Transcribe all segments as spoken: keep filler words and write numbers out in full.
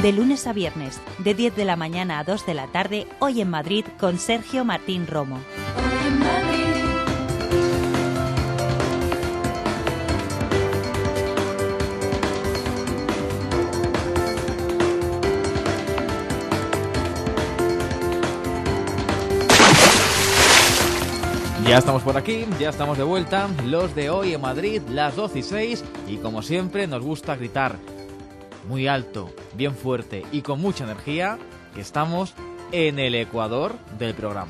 De lunes a viernes, de diez de la mañana a dos de la tarde, Hoy en Madrid con Sergio Martín Romo. Hoy en Madrid. Ya estamos por aquí, ya estamos de vuelta, los de Hoy en Madrid, las doce y seis, y como siempre nos gusta gritar muy alto, bien fuerte y con mucha energía que estamos en el ecuador del programa.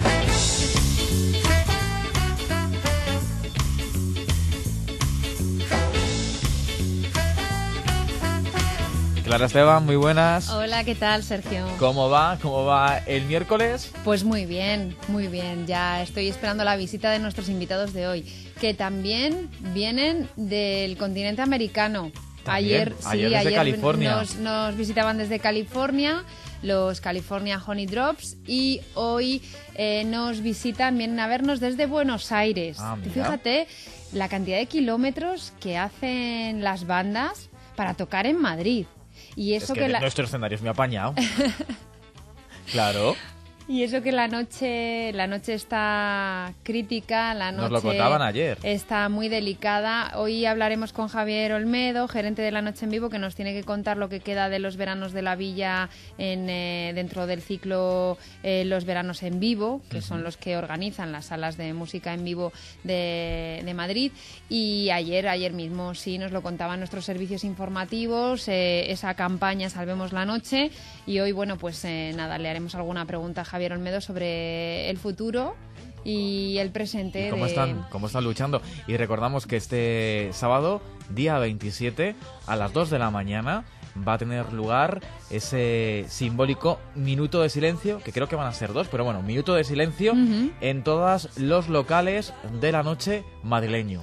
Clara Esteban, muy buenas. Hola, ¿qué tal, Sergio? ¿Cómo va? ¿Cómo va el miércoles? Pues muy bien, muy bien. Ya estoy esperando la visita de nuestros invitados de hoy, que también vienen del continente americano. También, Ayer, ayer sí, desde ayer California. Nos, nos visitaban desde California, los California Honey Drops, y hoy eh, nos visitan, vienen a vernos desde Buenos Aires. Ah, Tú mira. fíjate la cantidad de kilómetros que hacen las bandas para tocar en Madrid. Y eso es que, que la... nuestro escenario es muy apañado. Claro. Y eso que la noche, la noche está crítica, la noche Nos lo contaban ayer. está muy delicada. Hoy hablaremos con Javier Olmedo, gerente de La Noche en Vivo, que nos tiene que contar lo que queda de los veranos de la Villa en, eh, dentro del ciclo eh, Los Veranos en Vivo, que uh-huh. son los que organizan las salas de música en vivo de, de Madrid. Y ayer, ayer mismo sí nos lo contaban nuestros servicios informativos, eh, esa campaña Salvemos la Noche. Y hoy, bueno, pues eh, nada, le haremos alguna pregunta a Javier Olmedo sobre el futuro y el presente. ¿Y cómo, de... están, cómo están luchando? Y recordamos que este sábado, día veintisiete, a las dos de la mañana, va a tener lugar ese simbólico minuto de silencio, que creo que van a ser dos, pero bueno, minuto de silencio uh-huh. en todos los locales de la noche madrileño.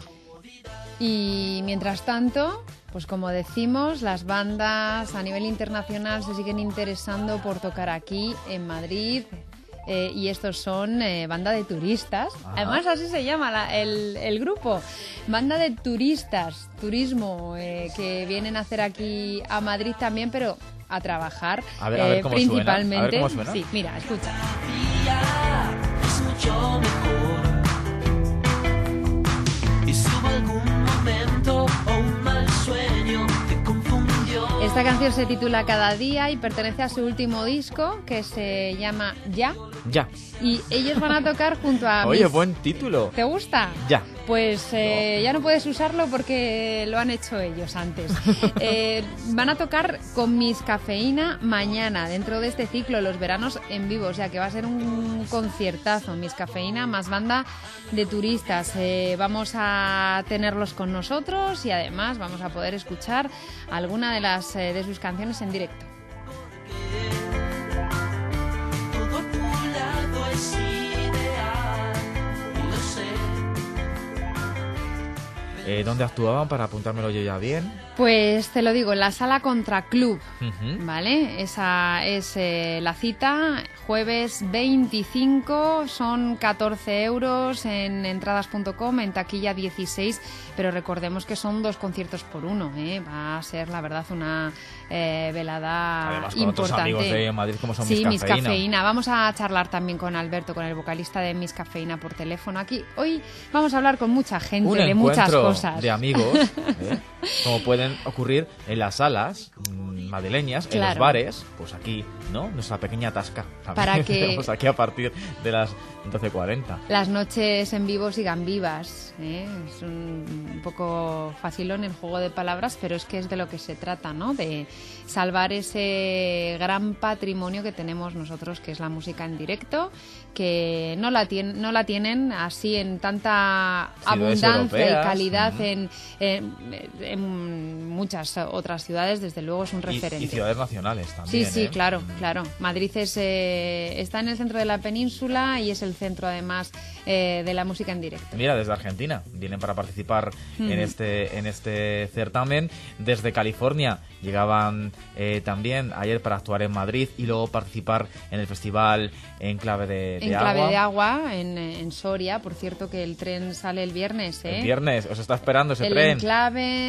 Y mientras tanto, pues como decimos, las bandas a nivel internacional se siguen interesando por tocar aquí en Madrid. Eh, y estos son eh, banda de turistas. Ajá. Además así se llama la, el, el grupo, banda de turistas, turismo, eh, que vienen a hacer aquí a Madrid también, pero a trabajar. A ver, a ver eh, cómo principalmente. Suena. A ver cómo suena. Sí, mira, escucha. Es mucho mejor. Y subo algún momento o un mal sueño que confundió. Esta canción se titula Cada Día y pertenece a su último disco, que se llama Ya. Ya. Y ellos van a tocar junto a... Oye, mis... buen título. ¿Te gusta? Ya. Pues eh, no. ya no puedes usarlo porque lo han hecho ellos antes. eh, van a tocar con Miss Cafeína mañana, dentro de este ciclo, Los Veranos en Vivo. O sea que va a ser un conciertazo. Miss Cafeína más banda de turistas. Eh, vamos a tenerlos con nosotros y además vamos a poder escuchar alguna de, las, eh, de sus canciones en directo. Eh, ¿Dónde actuaban para apuntármelo yo ya bien? Pues te lo digo, en la Sala Contra Club, uh-huh. ¿vale? Esa es eh, la cita, jueves veinticinco, son catorce euros en entradas punto com, en taquilla dieciséis, pero recordemos que son dos conciertos por uno, ¿eh? Va a ser, la verdad, una eh, velada Además, con importante. Otros amigos de Madrid como son Sí, Miss Cafeína. Miss Cafeína. Vamos a charlar también con Alberto, con el vocalista de Miss Cafeína, por teléfono aquí. Hoy vamos a hablar con mucha gente Un de muchas cosas. De amigos, ¿eh? Como pueden ocurrir en las salas mmm, madrileñas, claro. En los bares, pues aquí, ¿no? Nuestra pequeña tasca. Para que tenemos aquí a partir de las doce cuarenta. Las noches en vivo sigan vivas, ¿eh? Es un, un poco facilón el juego de palabras, pero es que es de lo que se trata, ¿no? De salvar ese gran patrimonio que tenemos nosotros, que es la música en directo, que no la, tien, no la tienen así en tanta ciudades abundancia europeas, y calidad uh-huh. en, en, en muchas otras ciudades. Desde luego es un referente. Y, y ciudades nacionales también. Sí, sí, ¿eh? claro, claro. Madrid es, eh, está en el centro de la península y es el centro además eh, de la música en directo. Mira, desde Argentina vienen para participar uh-huh. en este en este certamen. Desde California llegaban eh, también ayer para actuar en Madrid y luego participar en el festival En Clave de, de en Agua. Clave de Agua, en, en Soria. Por cierto que el tren sale el viernes, ¿eh? El viernes, os está esperando ese el tren. Enclave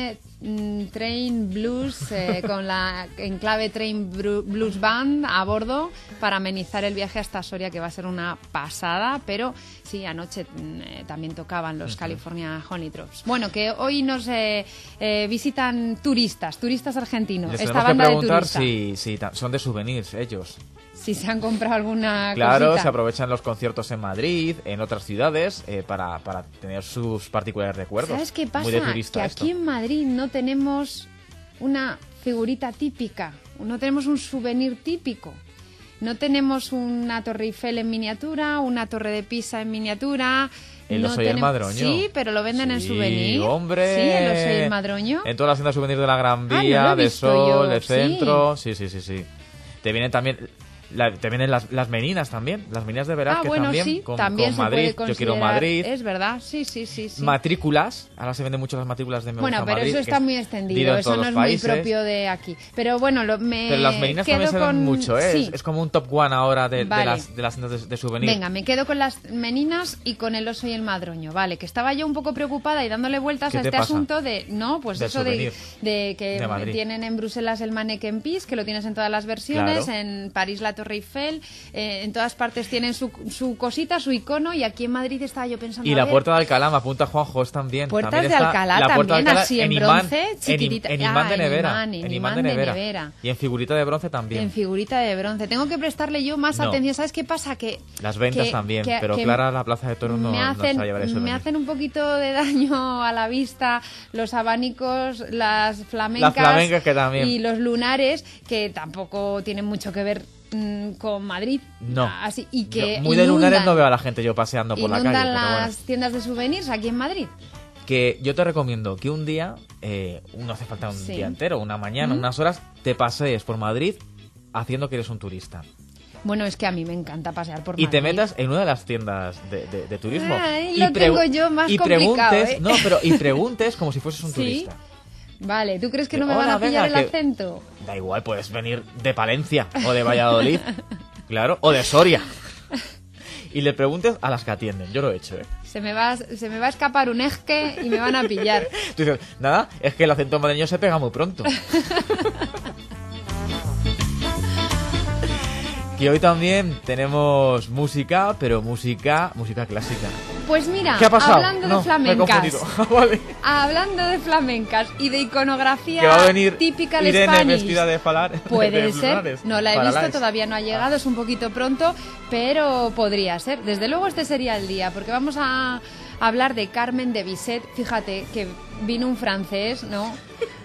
mm, Train Blues eh, con la enclave Train Bru- Blues Band a bordo para amenizar el viaje hasta Soria, que va a ser una pasada, pero sí, anoche eh, también tocaban los uh-huh. California Honey Drops. Bueno, que hoy nos eh, eh, visitan turistas, turistas argentinos. Les esta tenemos banda que preguntar de si, si ta- son de souvenirs ellos. Si se han comprado alguna Claro, cosita. se aprovechan los conciertos en Madrid, en otras ciudades, eh, para, para tener sus particulares recuerdos. ¿Sabes qué pasa? Muy de turista que esto. aquí en Madrid no tenemos una figurita típica, no tenemos un souvenir típico. No tenemos una Torre Eiffel en miniatura, una Torre de Pisa en miniatura. El no oso y el tenem- madroño. Sí, pero lo venden Sí, en souvenir. hombre. Sí, el oso y el madroño. En todas las tiendas de souvenirs de la Gran Ah, Vía, no lo he de visto Sol, yo, de sí. Centro. Sí, sí, sí, sí. Te vienen también... La, te vienen las, las meninas también, las meninas de verano Ah, que bueno, también, sí, con, también con se Madrid, puede yo quiero considerar- Madrid, Es verdad, sí, sí, sí. sí. matrículas, ahora se venden mucho las matrículas de Me Bueno, Gusta pero Madrid, eso que está es muy dido extendido, en eso todos no los es países. muy propio de aquí. Pero bueno, lo, me Pero las meninas quedo también se ven con... mucho, ¿eh? Sí. Es, es como un top one ahora de, de Vale. las, de las tiendas de, de souvenirs. Venga, me quedo con las meninas y con el oso y el madroño, vale, que estaba yo un poco preocupada y dándole vueltas ¿Qué a te este pasa? asunto de, no, pues Del eso de, souvenir de que de Madrid. tienen en Bruselas el Mannequin Peace, que lo tienes en todas las versiones, Claro. en París la Torre Eiffel, eh, en todas partes tienen su, su cosita, su icono, y aquí en Madrid estaba yo pensando... Y a la ver, Puerta de Alcalá, me apunta Juanjo, es también. Puertas también de está Alcalá la Puerta de también, Alcalá así en imán, bronce, en im- chiquitita. En, imán Ah, de en nevera. imán, en en imán de de nevera. nevera. Y en figurita de bronce también. En figurita de bronce. Tengo que prestarle yo más No. atención. ¿Sabes qué pasa? Que Las ventas que- también, que- pero que Clara, la Plaza de Toros no, me no hacen, se va a llevar eso. me hacen un poquito de daño a la vista los abanicos, las flamencas, Las flamencas que también. y los lunares, que tampoco tienen mucho que ver mm, con Madrid. No. Así, y que Yo muy de lunares inundan- no veo a la gente yo paseando por la calle. inundan Pero las bueno. tiendas de souvenirs aquí en Madrid. Que yo te recomiendo que un día, eh, no hace falta un Sí. día entero, una mañana, ¿Mm? unas horas, te pasees por Madrid haciendo que eres un turista. Bueno, es que a mí me encanta pasear por Y Madrid. te metas en una de las tiendas de, de- de turismo. Ay, y lo tengo yo más y complicado, preguntes, ¿eh? no, pero y preguntes como si fueses un ¿Sí? turista. Vale, ¿tú crees que no me Hola, van a pillar venga, el que- acento? Da igual, puedes venir de Palencia o de Valladolid, claro, o de Soria. Y le preguntes a las que atienden. Yo lo he hecho, ¿eh? Se me va, se me va a escapar un esque y me van a pillar. Tú dices, nada, es que el acento madrileño se pega muy pronto. Que hoy también tenemos música, pero música, música clásica. Pues mira, ¿Qué ha pasado? hablando No, de me he flamencas, confundido. Vale. hablando de flamencas y de iconografía Que va a venir típica del Irene Spanish. vestida de falar. Puede de ser, lunares. no la he Para visto, las. todavía no ha llegado, es un poquito pronto, pero podría ser. Desde luego este sería el día, porque vamos a hablar de Carmen de Bizet. Fíjate que vino un francés, ¿no?,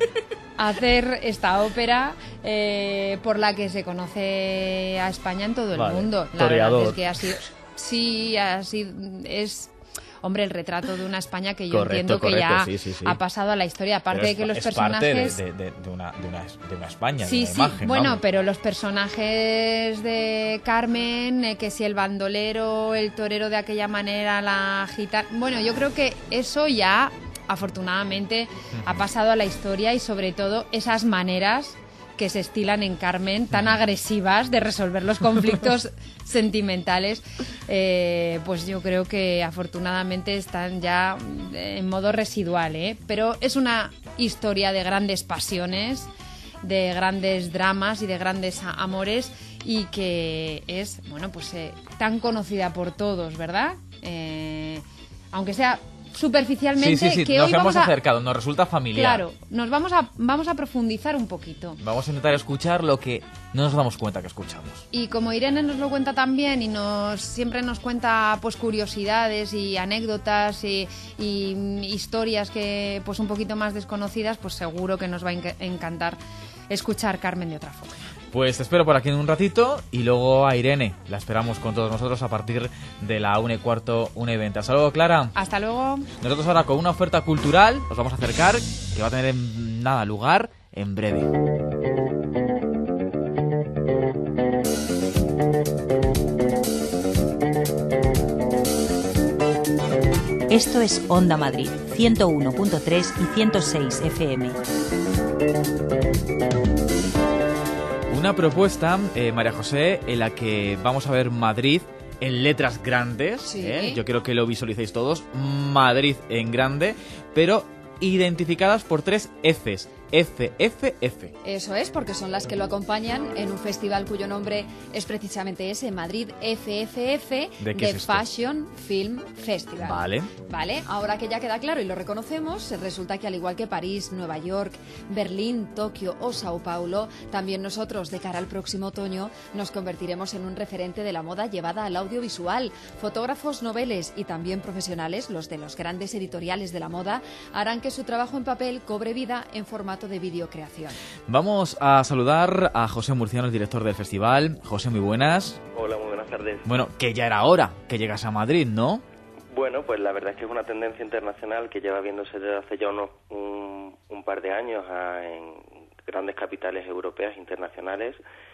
a hacer esta ópera eh, por la que se conoce a España en todo el Vale, mundo. La toreador. verdad es que ha sido, sí, ha sido, es... Hombre, el retrato de una España que yo Correcto, entiendo que correcto, ya sí, sí, sí. ha pasado a la historia. Aparte Pero de que es- los es personajes... parte de, de- de- de una, de, una, de una España, Sí, de una sí, imagen, bueno, vamos. pero los personajes de Carmen, eh, que si el bandolero, el torero de aquella manera, la gitana... Bueno, yo creo que eso ya, afortunadamente, ha pasado a la historia y sobre todo esas maneras que se estilan en Carmen, tan agresivas de resolver los conflictos sentimentales, eh, pues yo creo que afortunadamente están ya en modo residual, ¿eh? Pero es una historia de grandes pasiones, de grandes dramas y de grandes a- amores, y que es, bueno, pues eh, tan conocida por todos, ¿verdad? Eh, aunque sea superficialmente, Sí, sí, sí, que nos hoy hemos vamos a... acercado, nos resulta familiar. Claro, nos vamos a, vamos a profundizar un poquito. Vamos a intentar escuchar lo que no nos damos cuenta que escuchamos. Y como Irene nos lo cuenta también y nos siempre nos cuenta pues curiosidades y anécdotas y, y, mm, historias que pues un poquito más desconocidas, pues seguro que nos va a enc- encantar escuchar Carmen de otra forma. Pues te espero por aquí en un ratito y luego a Irene. La esperamos con todos nosotros a partir de la una y cuarto, una y veinte. Hasta luego, Clara. Hasta luego. Nosotros ahora con una oferta cultural os vamos a acercar que va a tener en nada lugar en breve. Esto es Onda Madrid, ciento uno punto tres y ciento seis F M. Una propuesta, eh, María José, en la que vamos a ver Madrid en letras grandes. Sí. ¿eh? Yo quiero que lo visualicéis todos. Madrid en grande, pero identificadas por tres Fs. F, F, F. Eso es, porque son las que lo acompañan en un festival cuyo nombre es precisamente ese, Madrid F F F, ¿De qué The es esto? Fashion Film Festival. Vale. Vale, ahora que ya queda claro y lo reconocemos, resulta que al igual que París, Nueva York, Berlín, Tokio o Sao Paulo, también nosotros de cara al próximo otoño nos convertiremos en un referente de la moda llevada al audiovisual. Fotógrafos, noveles y también profesionales, los de los grandes editoriales de la moda, harán que su trabajo en papel cobre vida en formato de videocreación. Vamos a saludar a José Murciano, el director del festival. José, muy buenas. Hola, muy buenas tardes. Bueno, que ya era hora que llegas a Madrid, ¿no? Bueno, pues la verdad es que es una tendencia internacional que lleva viéndose desde hace ya unos, un, un par de años a, en grandes capitales europeas internacionales,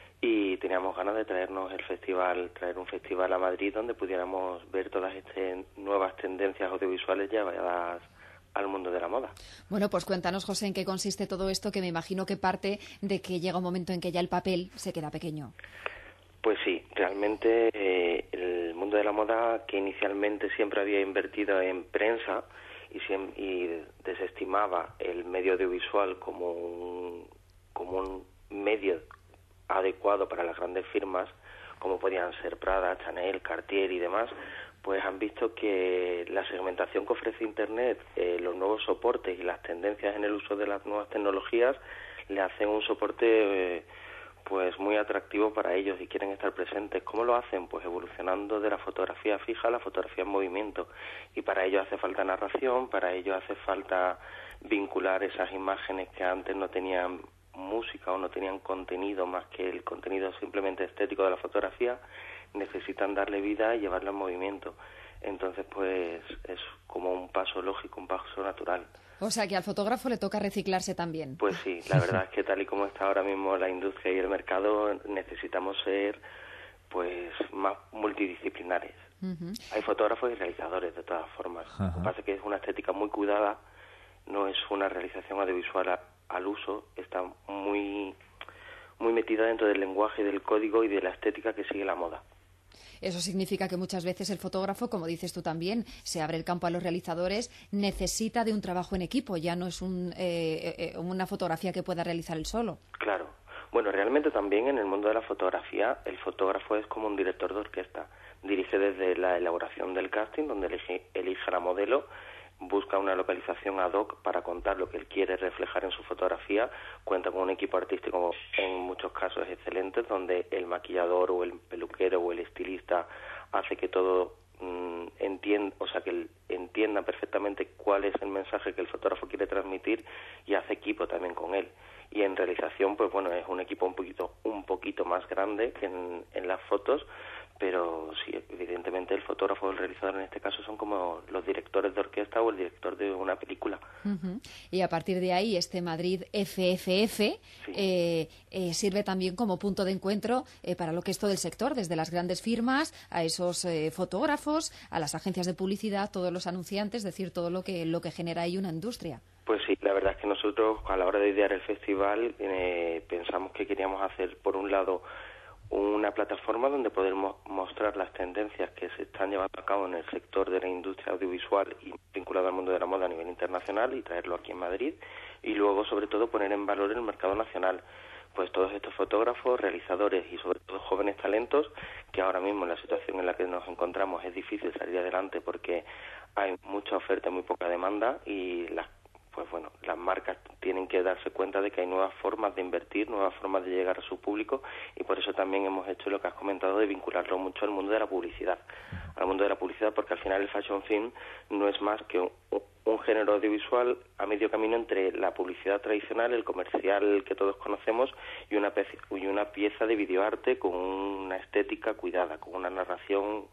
y teníamos ganas de traernos el festival, traer un festival a Madrid donde pudiéramos ver todas estas nuevas tendencias audiovisuales llevadas al mundo de la moda. Bueno, pues cuéntanos, José, en qué consiste todo esto, que me imagino que parte de que llega un momento en que ya el papel se queda pequeño. Pues sí, realmente eh, el mundo de la moda, que inicialmente siempre había invertido en prensa y, siem- y desestimaba el medio audiovisual como un, como un medio adecuado para las grandes firmas, como podían ser Prada, Chanel, Cartier y demás, pues han visto que la segmentación que ofrece Internet, eh, los nuevos soportes y las tendencias en el uso de las nuevas tecnologías le hacen un soporte eh, pues muy atractivo para ellos y quieren estar presentes. ¿Cómo lo hacen? Pues evolucionando de la fotografía fija a la fotografía en movimiento, y para ello hace falta narración, para ello hace falta vincular esas imágenes que antes no tenían música o no tenían contenido más que el contenido simplemente estético de la fotografía. Necesitan darle vida y llevarla en movimiento. Entonces, pues es como un paso lógico, un paso natural. O sea, que al fotógrafo le toca reciclarse también. Pues sí, la verdad es que tal y como está ahora mismo la industria y el mercado, necesitamos ser pues más multidisciplinares. Uh-huh. Hay fotógrafos y realizadores de todas formas. Ajá. Lo que pasa es que es una estética muy cuidada, no es una realización audiovisual a, al uso, está muy, muy metida dentro del lenguaje, del código y de la estética que sigue la moda. Eso significa que muchas veces el fotógrafo, como dices tú también, se abre el campo a los realizadores, necesita de un trabajo en equipo, ya no es un, eh, eh, una fotografía que pueda realizar él solo. Claro. Bueno, realmente también en el mundo de la fotografía, el fotógrafo es como un director de orquesta. Dirige desde la elaboración del casting, donde elige, elige a la modelo, busca una localización ad hoc para contar lo que él quiere reflejar en su fotografía, cuenta con un equipo artístico en muchos casos excelentes, donde el maquillador o el peluquero o el estilista hace que todo mmm, entienda, o sea, que él entienda perfectamente cuál es el mensaje que el fotógrafo quiere transmitir, y hace equipo también con él. Y en realización, pues bueno, es un equipo un poquito un poquito más grande que en, en las fotos, pero sí, evidentemente el fotógrafo o el realizador en este caso son como los directores de orquesta o el director de una película. Uh-huh. Y a partir de ahí, este Madrid F F F Sí. eh, eh, sirve también como punto de encuentro eh, para lo que es todo el sector, desde las grandes firmas a esos eh, fotógrafos, a las agencias de publicidad, todos los anunciantes, es decir, todo lo que, lo que genera ahí una industria. Pues sí, la verdad es que nosotros a la hora de idear el festival eh, pensamos que queríamos hacer, por un lado, una plataforma donde poder mo- mostrar las tendencias que se están llevando a cabo en el sector de la industria audiovisual y vinculado al mundo de la moda a nivel internacional, y traerlo aquí en Madrid, y luego sobre todo poner en valor el mercado nacional, pues todos estos fotógrafos, realizadores y sobre todo jóvenes talentos, que ahora mismo en la situación en la que nos encontramos es difícil salir adelante porque hay mucha oferta y muy poca demanda, y las pues bueno, las marcas tienen que darse cuenta de que hay nuevas formas de invertir, nuevas formas de llegar a su público, y por eso también hemos hecho lo que has comentado de vincularlo mucho al mundo de la publicidad, al mundo de la publicidad, porque al final el fashion film no es más que un, un género audiovisual a medio camino entre la publicidad tradicional, el comercial que todos conocemos, y una, pez, y una pieza de videoarte con una estética cuidada, con una narración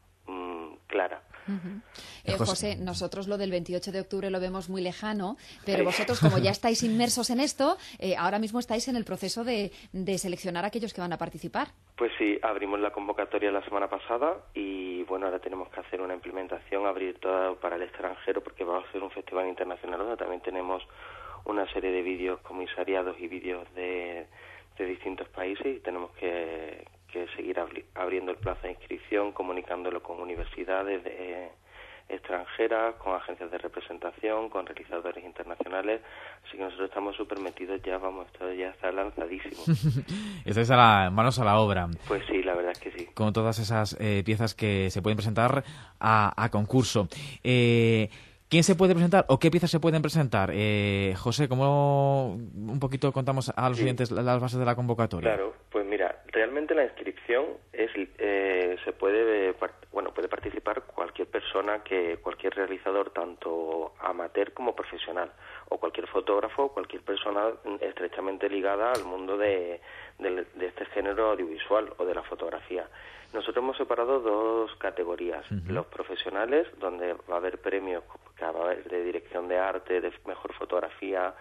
mmm, clara. Uh-huh. Eh, José- José, nosotros lo del veintiocho de octubre lo vemos muy lejano, pero Sí. vosotros, como ya estáis inmersos en esto, eh, ahora mismo estáis en el proceso de, de seleccionar a aquellos que van a participar. Pues sí, abrimos la convocatoria la semana pasada y bueno, ahora tenemos que hacer una implementación, abrir toda para el extranjero, porque va a ser un festival internacional donde también tenemos una serie de vídeos comisariados y vídeos de, de distintos países, y tenemos que, que seguir abri- abriendo el plazo de inscripción, comunicándolo con universidades de, extranjeras, con agencias de representación, con realizadores internacionales, así que nosotros estamos súper metidos ya, vamos, esto ya está lanzadísimo. Estáis a la, manos a la obra. Pues sí, la verdad es que sí. Con todas esas eh, piezas que se pueden presentar a, a concurso. Eh, ¿Quién se puede presentar o qué piezas se pueden presentar? Eh, José, ¿cómo un poquito contamos a los Sí. oyentes las bases de la convocatoria? Claro, pues mira, realmente la inscripción es eh, se puede eh, part- bueno puede participar cualquier persona, que cualquier realizador, tanto amateur como profesional, o cualquier fotógrafo, cualquier persona estrechamente ligada al mundo de, de, de este género audiovisual o de la fotografía. Nosotros hemos separado dos categorías: Uh-huh. los profesionales, donde va a haber premios que va a haber de dirección de arte, de mejor fotografía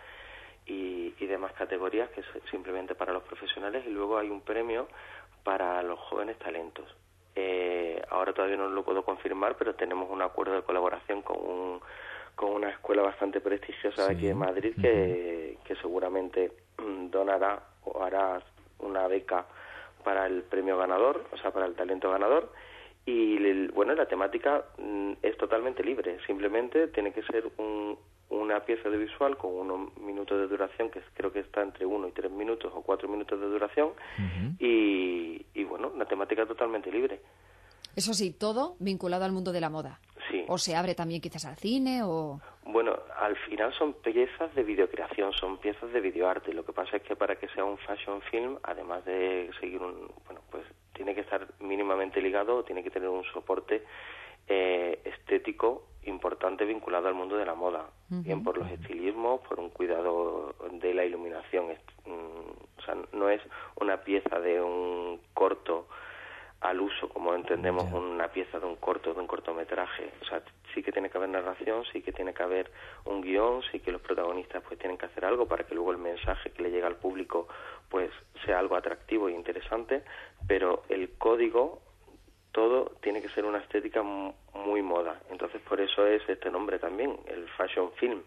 y, y demás categorías, que es simplemente para los profesionales, y luego hay un premio para los jóvenes talentos. Eh, ahora todavía no lo puedo confirmar, pero tenemos un acuerdo de colaboración con un, con una escuela bastante prestigiosa de Sí. aquí de Madrid, que, que seguramente mm, donará o hará una beca para el premio ganador, o sea, para el talento ganador. Y el- bueno, la temática mm, es totalmente libre, simplemente tiene que ser un, una pieza de visual con unos minutos de duración, que creo que está entre uno y tres minutos o cuatro minutos de duración, Uh-huh. y, y bueno, la temática totalmente libre. Eso sí, todo vinculado al mundo de la moda. Sí. O se abre también quizás al cine o... Bueno, al final son piezas de videocreación, son piezas de videoarte. Lo que pasa es que para que sea un fashion film, además de seguir un... Bueno, pues tiene que estar mínimamente ligado, o tiene que tener un soporte eh, estético importante vinculado al mundo de la moda. Ujú. Bien por los estilismos, por un cuidado de la iluminación. Es- mm, o sea, no es una pieza de un corto al uso, como entendemos Ya. una pieza de un corto, de un cortometraje. O sea, sí que tiene que haber narración, sí que tiene que haber un guión, sí que los protagonistas pues tienen que hacer algo para que luego el mensaje que le llega al público pues sea algo atractivo e interesante, pero el código, todo tiene que ser una estética mu- muy moda. Entonces por eso es este nombre también, el fashion film.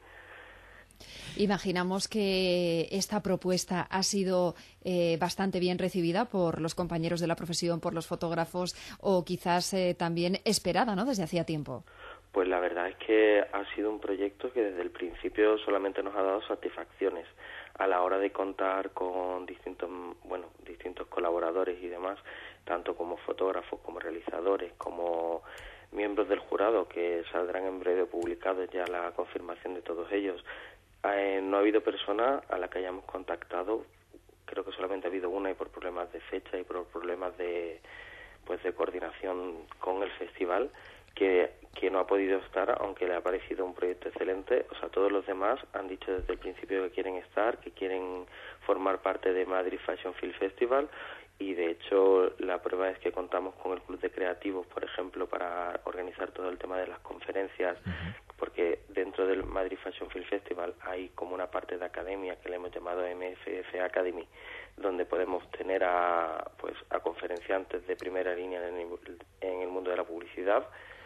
Imaginamos que esta propuesta ha sido eh, bastante bien recibida por los compañeros de la profesión, por los fotógrafos, o quizás eh, también esperada, ¿no?, desde hacía tiempo. Pues la verdad es que ha sido un proyecto que desde el principio solamente nos ha dado satisfacciones a la hora de contar con distintos, bueno, distintos colaboradores y demás, tanto como fotógrafos, como realizadores, como miembros del jurado, que saldrán en breve publicados ya la confirmación de todos ellos. Eh, no ha habido persona a la que hayamos contactado, creo que solamente ha habido una, y por problemas de fecha y por problemas de pues de coordinación con el festival, que, que no ha podido estar, aunque le ha parecido un proyecto excelente. O sea, todos los demás han dicho desde el principio que quieren estar, que quieren formar parte de Madrid Fashion Film Festival, y de hecho la prueba es que contamos con el Club de Creativos, por ejemplo, para organizar todo el tema de las conferencias, porque dentro del Madrid Fashion Film Festival hay como una parte de academia que le hemos llamado M F F Academy, donde podemos tener a pues a conferenciantes de primera línea en el, en el mundo de la publicidad,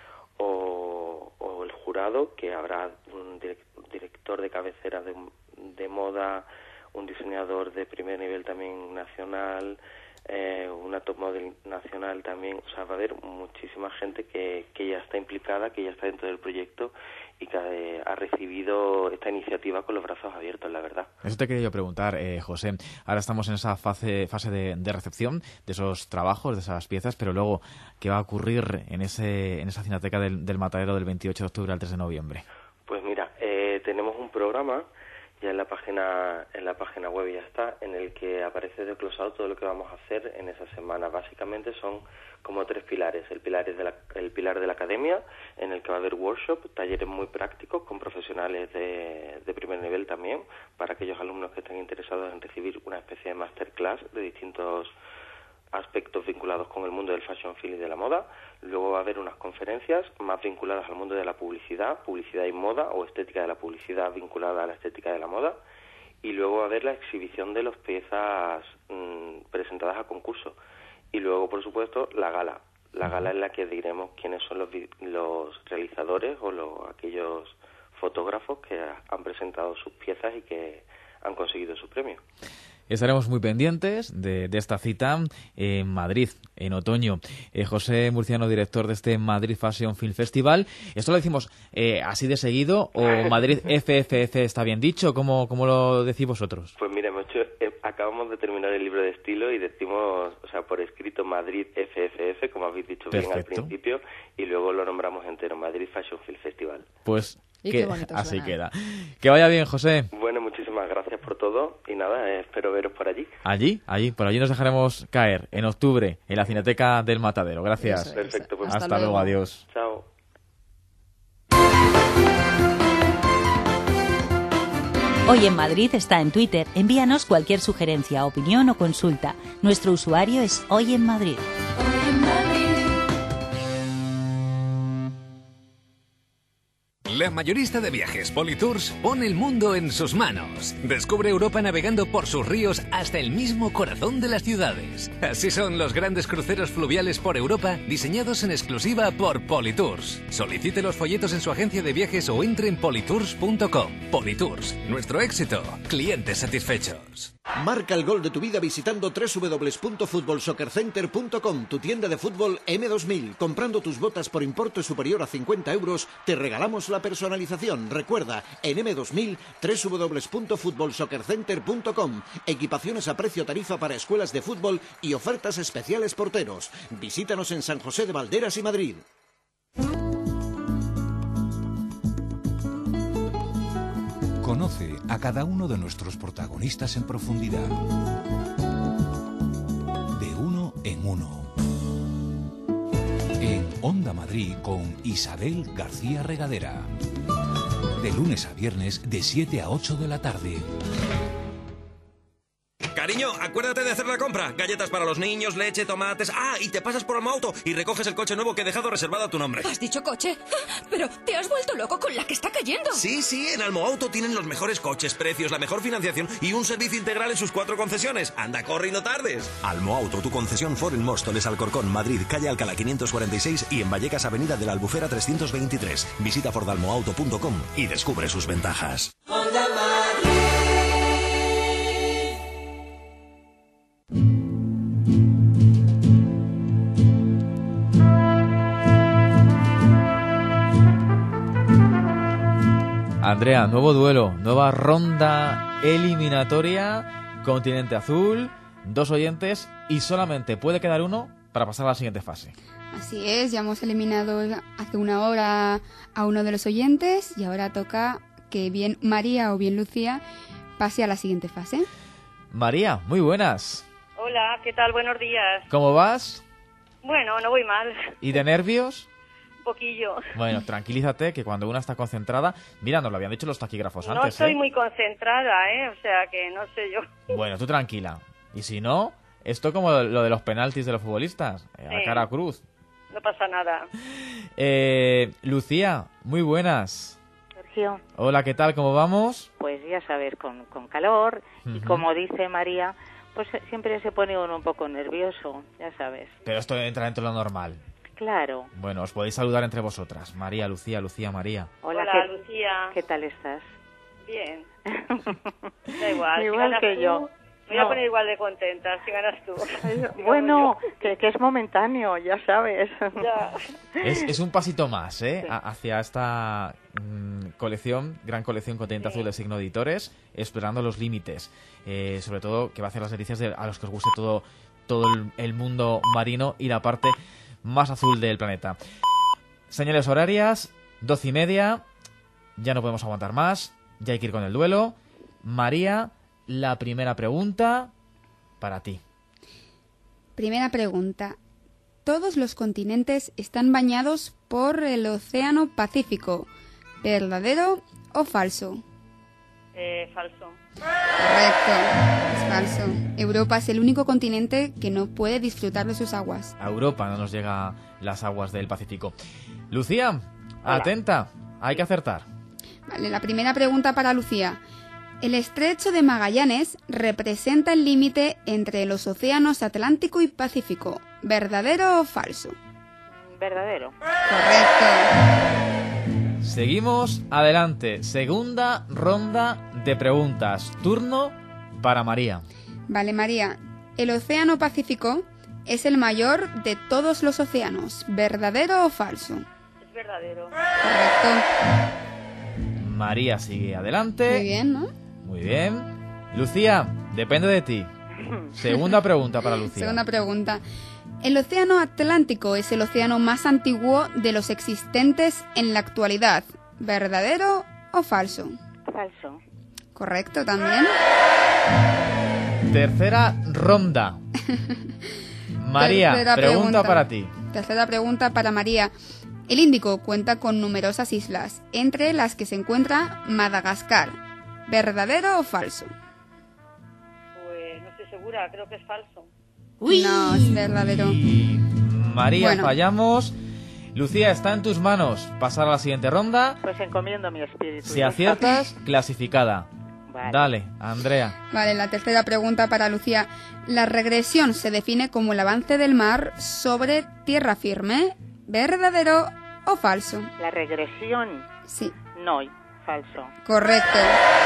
o, o el jurado, que habrá un direct- director de cabecera de, de moda, un diseñador de primer nivel también nacional, eh, una top model nacional también. O sea, va a haber muchísima gente que, que ya está implicada, que ya está dentro del proyecto y que eh, ha recibido esta iniciativa con los brazos abiertos, la verdad. Eso te quería yo preguntar, eh, José. Ahora estamos en esa fase, fase de, de recepción de esos trabajos, de esas piezas, pero luego, ¿qué va a ocurrir en ese en esa Cineteca del, del Matadero del veintiocho de octubre al tres de noviembre? Pues mira, eh, tenemos un programa ya en la página en la página web ya está, en el que aparece desglosado todo lo que vamos a hacer en esa semana. Básicamente son como tres pilares. El pilar es de la, el pilar de la academia, en el que va a haber workshop, talleres muy prácticos con profesionales de, de primer nivel también, para aquellos alumnos que estén interesados en recibir una especie de masterclass de distintos aspectos vinculados con el mundo del fashion film y de la moda. Luego va a haber unas conferencias más vinculadas al mundo de la publicidad, publicidad y moda, o estética de la publicidad vinculada a la estética de la moda. Y luego va a haber la exhibición de las piezas mmm, presentadas a concurso. Y luego, por supuesto, la gala. La gala en la que diremos quiénes son los, los realizadores o los, aquellos fotógrafos que han presentado sus piezas y que han conseguido su premio. Estaremos muy pendientes de, de esta cita en Madrid, en otoño. Eh, José Murciano, director de este Madrid Fashion Film Festival. ¿Esto lo decimos eh, así de seguido o Madrid F F F está bien dicho? ¿Cómo, cómo lo decís vosotros? Pues mira, hemos hecho, eh, acabamos de terminar el libro de estilo y decimos, o sea, por escrito Madrid F F F, como habéis dicho bien al principio, y luego lo nombramos entero, Madrid Fashion Film Festival. Pues Y que, qué bonito así suena. queda. Que vaya bien, José. Bueno, muchísimas gracias por todo y nada, eh, espero veros por allí. Allí, allí, por allí nos dejaremos caer en octubre en la Cineteca del Matadero. Gracias. Eso es. Perfecto, pues Hasta, Hasta luego, luego. adiós. chao. Hoy en Madrid está en Twitter. Envíanos cualquier sugerencia, opinión o consulta. Nuestro usuario es Hoy en Madrid. La mayorista de viajes Politours pone el mundo en sus manos. Descubre Europa navegando por sus ríos hasta el mismo corazón de las ciudades. Así son los grandes cruceros fluviales por Europa diseñados en exclusiva por Politours. Solicite los folletos en su agencia de viajes o entre en politours punto com. Politours, nuestro éxito, clientes satisfechos. Marca el gol de tu vida visitando doble u doble u doble u punto fútbol soccer center punto com, tu tienda de fútbol M dos mil. Comprando tus botas por importe superior a cincuenta euros, te regalamos la personalización. Recuerda, en M dos mil, doble u doble u doble u punto fútbol soccer center punto com. Equipaciones a precio tarifa para escuelas de fútbol y ofertas especiales porteros. Visítanos en San José de Valderas y Madrid. Conoce a cada uno de nuestros protagonistas en profundidad. De uno en uno. En Onda Madrid con Isabel García Regadera. De lunes a viernes de siete a ocho de la tarde. Cariño, acuérdate de hacer la compra. Galletas para los niños, leche, tomates... Ah, y te pasas por Almoauto y recoges el coche nuevo que he dejado reservado a tu nombre. ¿Has dicho coche? Pero te has vuelto loco con la que está cayendo. Sí, sí, en Almoauto tienen los mejores coches, precios, la mejor financiación y un servicio integral en sus cuatro concesiones. Anda, corre y no tardes. Almoauto, tu concesión Ford en Móstoles, Alcorcón, Madrid, calle Alcalá quinientos cuarenta y seis y en Vallecas, avenida de la Albufera trescientos veintitrés. Visita ford almoauto punto com y descubre sus ventajas. Onda Madrid. Andrea, nuevo duelo, nueva ronda eliminatoria, continente azul, dos oyentes y solamente puede quedar uno para pasar a la siguiente fase. Así es, ya hemos eliminado hace una hora a uno de los oyentes y ahora toca que bien María o bien Lucía pase a la siguiente fase. María, muy buenas. Hola, ¿qué tal? Buenos días. ¿Cómo vas? Bueno, no voy mal. ¿Y de nervios? Poquillo. Bueno, tranquilízate que cuando una está concentrada... Mira, nos lo habían dicho los taquígrafos No antes, estoy ¿eh? muy concentrada, ¿eh? O sea que no sé yo. Bueno, tú tranquila. Y si no, esto como lo de los penaltis de los futbolistas, eh, a Sí. cara a cruz. No pasa nada. Eh, Lucía, muy buenas. Sergio, Hola, ¿qué tal? ¿Cómo vamos? pues ya sabes, con, con calor y Ujú. como dice María, pues eh, siempre se pone uno un poco nervioso, ya sabes. Pero esto entra dentro de lo normal. Claro. Bueno, os podéis saludar entre vosotras. María, Lucía, Lucía, María. Hola, Hola, ¿qué, Lucía. ¿qué tal estás? Bien. Da igual. si Igual ganas que tú, yo. Me voy a No. poner igual de contenta si ganas tú. Digamos Bueno, yo. que, que es momentáneo, ya sabes. Ya. Es, es un pasito más, ¿eh? A- hacia esta mm, colección, gran colección Continente Azul de Signo Editores, explorando los límites. Eh, sobre todo, que va a hacer las delicias de, a los que os guste todo, todo el, el mundo marino y la parte más azul del planeta. Señales horarias, doce y media. Ya no podemos aguantar más. Ya hay que ir con el duelo. María, la primera pregunta para ti. Primera pregunta. Todos los continentes están bañados por el Océano Pacífico. ¿Verdadero o falso? Eh, falso. Correcto, es falso. Europa es el único continente que no puede disfrutar de sus aguas. A Europa no nos llegan las aguas del Pacífico. Lucía, atenta, hay que acertar. Vale, la primera pregunta para Lucía. El estrecho de Magallanes representa el límite entre los océanos Atlántico y Pacífico. ¿Verdadero o falso? Verdadero. Correcto. Seguimos adelante. Segunda ronda de preguntas. Turno para María. Vale, María. El Océano Pacífico es el mayor de todos los océanos. ¿Verdadero o falso? Es verdadero. Correcto. María sigue adelante. Muy bien, ¿no? Muy bien. Lucía, depende de ti. Segunda pregunta para Lucía. Segunda pregunta. El Océano Atlántico es el océano más antiguo de los existentes en la actualidad. ¿Verdadero o falso? Falso. Correcto también. Tercera ronda. María, Tercera pregunta, pregunta para ti. Tercera pregunta para María. El Índico cuenta con numerosas islas, entre las que se encuentra Madagascar. ¿Verdadero o falso? Pues no estoy segura, creo que es falso. Uy. No, es verdadero. María, Bueno. fallamos. Lucía, está en tus manos pasar a la siguiente ronda. Pues encomiendo mi espíritu. Si aciertas, clasificada. Vale. Dale, Andrea. Vale, la tercera pregunta para Lucía. La regresión se define como el avance del mar sobre tierra firme. ¿Verdadero o falso? La regresión. Sí. No, falso. Correcto.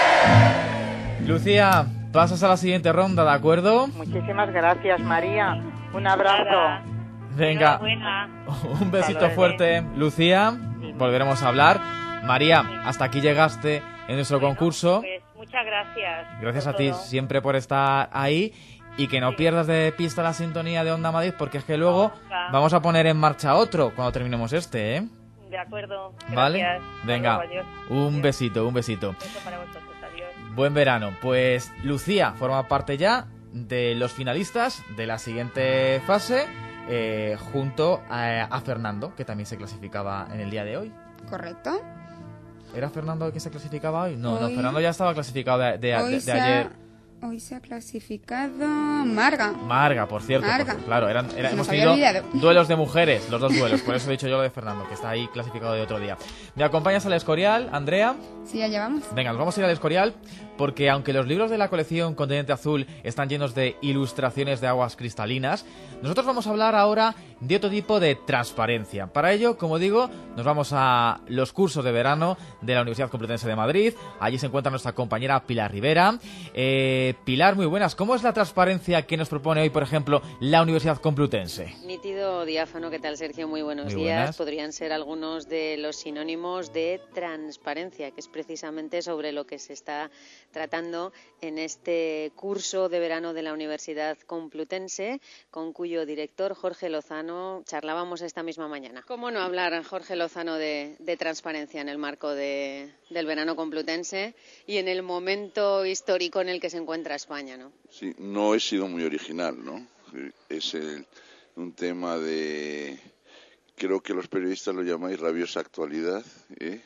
Lucía, pasas a la siguiente ronda, ¿de acuerdo? Muchísimas gracias, María. Un abrazo. Venga, Enhorabuena. un besito luego. fuerte, Lucía. Volveremos a hablar. María, hasta aquí llegaste en nuestro concurso. Pues muchas gracias. Gracias por a ti todo. siempre por estar ahí y que no pierdas de pista la sintonía de Onda Madrid, porque es que luego Nunca. vamos a poner en marcha otro cuando terminemos este, ¿eh? De acuerdo. ¿Vale? Gracias. Venga, Hasta luego, adiós. un besito, un besito. Beso para vosotros. Adiós. Buen verano. Pues Lucía forma parte ya de los finalistas de la siguiente fase, eh, junto a, a Fernando, que también se clasificaba en el día de hoy. Correcto. ¿Era Fernando el que se clasificaba hoy? No, no, Hoy- Fernando ya estaba clasificado de, de- Hoy de- de se ha- ayer. Hoy se ha clasificado Marga. Marga, por cierto. Marga. porque, claro, eran, era- Se hemos nos había tenido olvidado. duelos de mujeres, los dos duelos. Por eso he dicho yo lo de Fernando, que está ahí clasificado de otro día. ¿Me acompañas al Escorial, Andrea? Sí, ya llevamos. Venga, nos vamos a ir al Escorial, porque aunque los libros de la colección Continente Azul están llenos de ilustraciones de aguas cristalinas, nosotros vamos a hablar ahora de otro tipo de transparencia. Para ello, como digo, nos vamos a los cursos de verano de la Universidad Complutense de Madrid. Allí se encuentra nuestra compañera Pilar Rivera. Eh, Pilar, muy buenas. ¿Cómo es la transparencia que nos propone hoy, por ejemplo, la Universidad Complutense? Nítido, diáfano, ¿qué tal, Sergio? Muy buenos Muy días. buenas. Podrían ser algunos de los sinónimos de transparencia, que es precisamente sobre lo que se está tratando en este curso de verano de la Universidad Complutense, con cuyo director, Jorge Lozano, charlábamos esta misma mañana. ¿Cómo no hablar, Jorge Lozano, de, de transparencia en el marco de, del verano complutense y en el momento histórico en el que se encuentra España, ¿no? Sí, no he sido muy original, ¿no? Es el- un tema de... Creo que los periodistas lo llamáis rabiosa actualidad, ¿eh?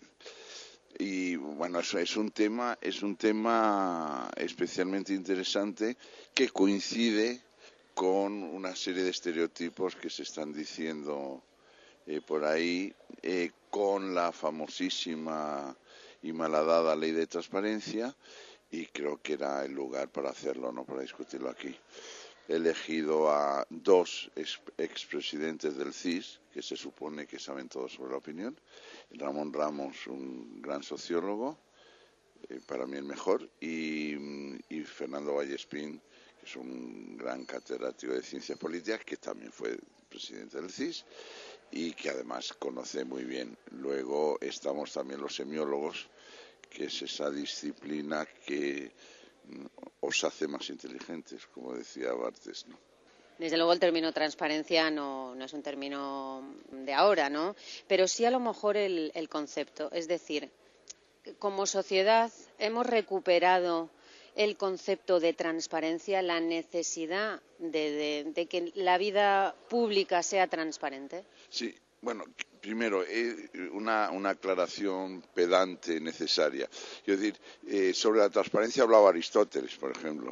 Y bueno, eso es un tema, es un tema especialmente interesante que coincide con una serie de estereotipos que se están diciendo eh, por ahí, eh, con la famosísima y malhadada ley de transparencia, y creo que era el lugar para hacerlo, no para discutirlo aquí. He elegido a dos ex- expresidentes del C I S, que se supone que saben todo sobre la opinión. Ramón Ramos, un gran sociólogo, eh, para mí el mejor, y, y Fernando Vallespín, que es un gran catedrático de ciencias políticas, que también fue presidente del C I S y que además conoce muy bien. Luego estamos también los semiólogos, que es esa disciplina que mm, os hace más inteligentes, como decía Barthes, ¿no? Desde luego el término transparencia no, no es un término de ahora, ¿no? Pero sí a lo mejor el, el concepto. Es decir, como sociedad hemos recuperado el concepto de transparencia, la necesidad de, de, de que la vida pública sea transparente. Sí, bueno, primero, eh, una, una aclaración pedante necesaria. Es decir, eh, sobre la transparencia hablaba Aristóteles, por ejemplo,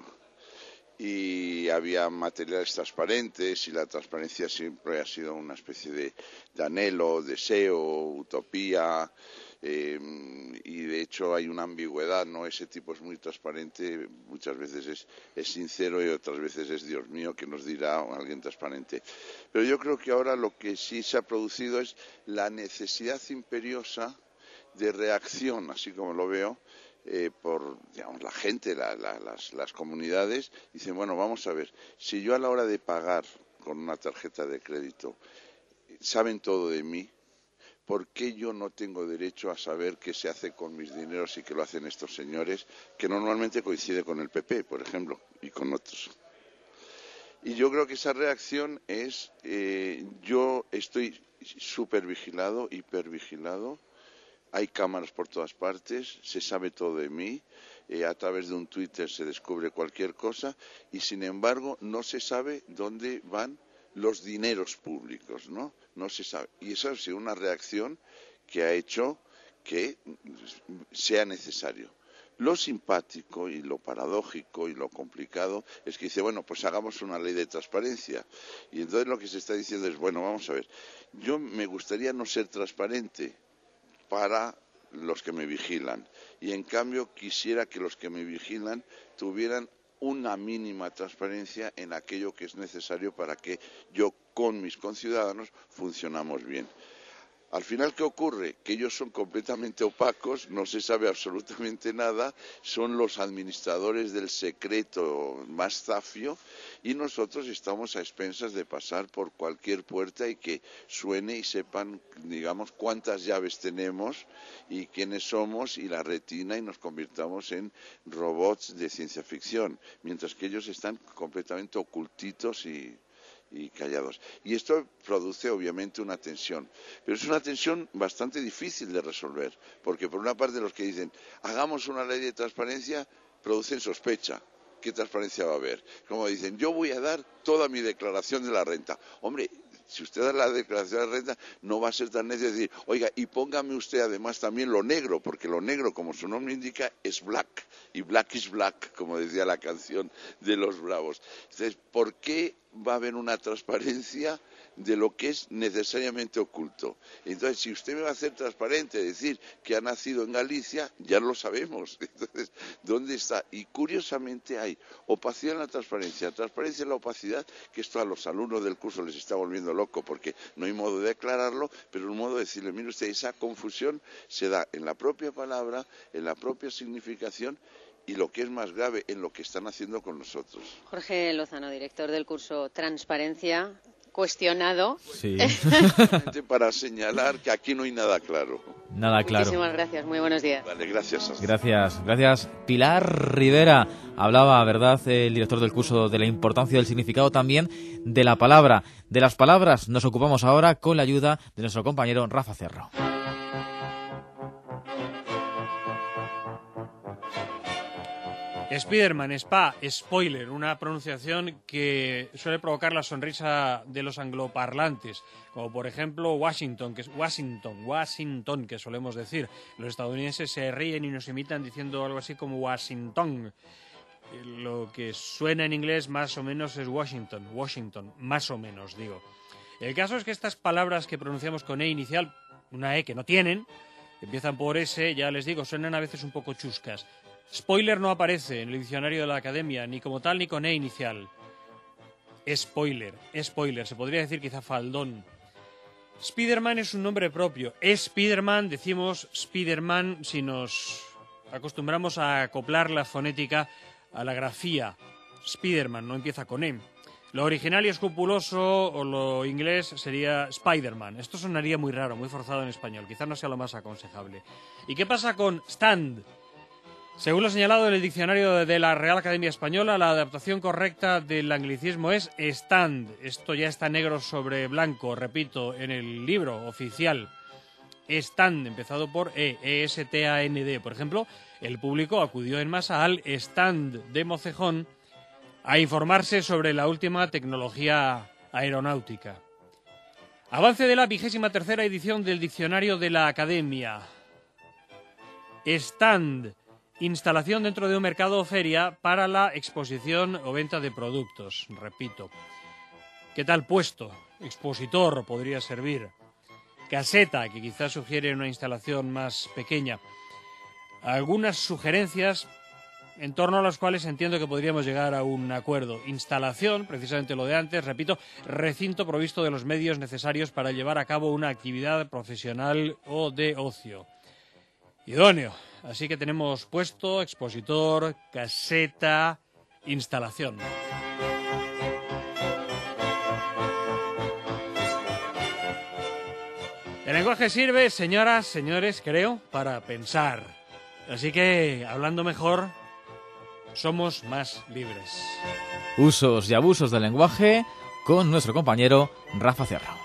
y había materiales transparentes, y la transparencia siempre ha sido una especie de, de anhelo, deseo, utopía, eh, y de hecho hay una ambigüedad, ¿no? Ese tipo es muy transparente, muchas veces es, es sincero y otras veces es Dios mío, que nos dirá alguien transparente. Pero yo creo que ahora lo que sí se ha producido es la necesidad imperiosa de reacción, así como lo veo, eh, por digamos, la gente, la, la, las, las comunidades, dicen, bueno, vamos a ver, si yo a la hora de pagar con una tarjeta de crédito saben todo de mí, ¿por qué yo no tengo derecho a saber qué se hace con mis dineros y qué lo hacen estos señores, que normalmente coincide con el P P, por ejemplo, y con otros? Y yo creo que esa reacción es, eh, yo estoy súper vigilado, hiper vigilado, hay cámaras por todas partes, se sabe todo de mí, eh, a través de un Twitter se descubre cualquier cosa y sin embargo no se sabe dónde van los dineros públicos, ¿no? No se sabe. Y esa ha sido una reacción que ha hecho que sea necesario. Lo simpático y lo paradójico y lo complicado es que dice, bueno, pues hagamos una ley de transparencia. Y entonces lo que se está diciendo es, bueno, vamos a ver, yo me gustaría no ser transparente para los que me vigilan. Y en cambio quisiera que los que me vigilan tuvieran una mínima transparencia en aquello que es necesario para que yo con mis conciudadanos funcionamos bien. Al final, ¿qué ocurre? Que ellos son completamente opacos, no se sabe absolutamente nada, son los administradores del secreto más zafio y nosotros estamos a expensas de pasar por cualquier puerta y que suene y sepan, digamos, cuántas llaves tenemos y quiénes somos y la retina y nos convirtamos en robots de ciencia ficción, mientras que ellos están completamente ocultitos y... y callados. Y esto produce obviamente una tensión, pero es una tensión bastante difícil de resolver, porque por una parte los que dicen hagamos una ley de transparencia producen sospecha. ¿Qué transparencia va a haber? Como dicen, yo voy a dar toda mi declaración de la renta. Hombre, si usted da la declaración de la renta, no va a ser tan necesario decir, oiga, y póngame usted además también lo negro, porque lo negro, como su nombre indica, es black, y black is black, como decía la canción de Los Bravos. Entonces, ¿por qué va a haber una transparencia de lo que es necesariamente oculto? Entonces, si usted me va a hacer transparente, decir que ha nacido en Galicia, ya lo sabemos. Entonces, ¿dónde está? Y curiosamente hay opacidad en la transparencia, transparencia en la opacidad, que esto a los alumnos del curso les está volviendo loco, porque no hay modo de declararlo, pero un modo de decirle, mire usted, esa confusión se da en la propia palabra, en la propia significación, y lo que es más grave, en lo que están haciendo con nosotros. Jorge Lozano, director del curso Transparencia, cuestionado. Sí. Para señalar que aquí no hay nada claro. Nada claro. Muchísimas gracias, muy buenos días. Vale, gracias. Gracias, gracias. Pilar Rivera hablaba, ¿verdad?, el director del curso, de la importancia del significado también de la palabra. De las palabras nos ocupamos ahora con la ayuda de nuestro compañero Rafa Cerro. Spiderman, spa, spoiler, una pronunciación que suele provocar la sonrisa de los angloparlantes, como por ejemplo Washington, que es Washington, Washington, que solemos decir. Los estadounidenses se ríen y nos imitan diciendo algo así como Washington. Lo que suena en inglés más o menos es Washington, Washington, más o menos, digo. El caso es que estas palabras que pronunciamos con E inicial, una E que no tienen, empiezan por S, ya les digo, suenan a veces un poco chuscas. Spoiler no aparece en el diccionario de la Academia, ni como tal ni con E inicial. Spoiler, spoiler, se podría decir quizá faldón. Spiderman es un nombre propio. Spiderman, decimos Spiderman si nos acostumbramos a acoplar la fonética a la grafía. Spiderman no empieza con E. Lo original y escrupuloso o lo inglés sería Spiderman. Esto sonaría muy raro, muy forzado en español. Quizá no sea lo más aconsejable. ¿Y qué pasa con stand? Según lo señalado en el diccionario de la Real Academia Española, la adaptación correcta del anglicismo es stand. Esto ya está negro sobre blanco, repito, en el libro oficial. Stand, empezado por E, E S T A N D. Por ejemplo, el público acudió en masa al stand de Mocejón a informarse sobre la última tecnología aeronáutica. Avance de la vigésima tercera edición del diccionario de la Academia. Stand. Instalación dentro de un mercado o feria para la exposición o venta de productos. Repito. ¿Qué tal puesto? Expositor podría servir. Caseta, que quizás sugiere una instalación más pequeña. Algunas sugerencias en torno a las cuales entiendo que podríamos llegar a un acuerdo. Instalación, precisamente lo de antes, repito, recinto provisto de los medios necesarios para llevar a cabo una actividad profesional o de ocio. idóneo. Así que tenemos puesto, expositor, caseta, instalación. El lenguaje sirve, señoras, señores, creo, para pensar. Así que, hablando mejor, somos más libres. Usos y abusos del lenguaje con nuestro compañero Rafa Cerro.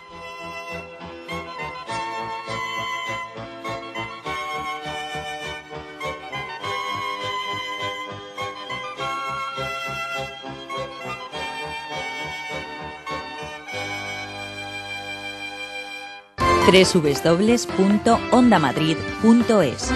doble u doble u doble u punto onda madrid punto es.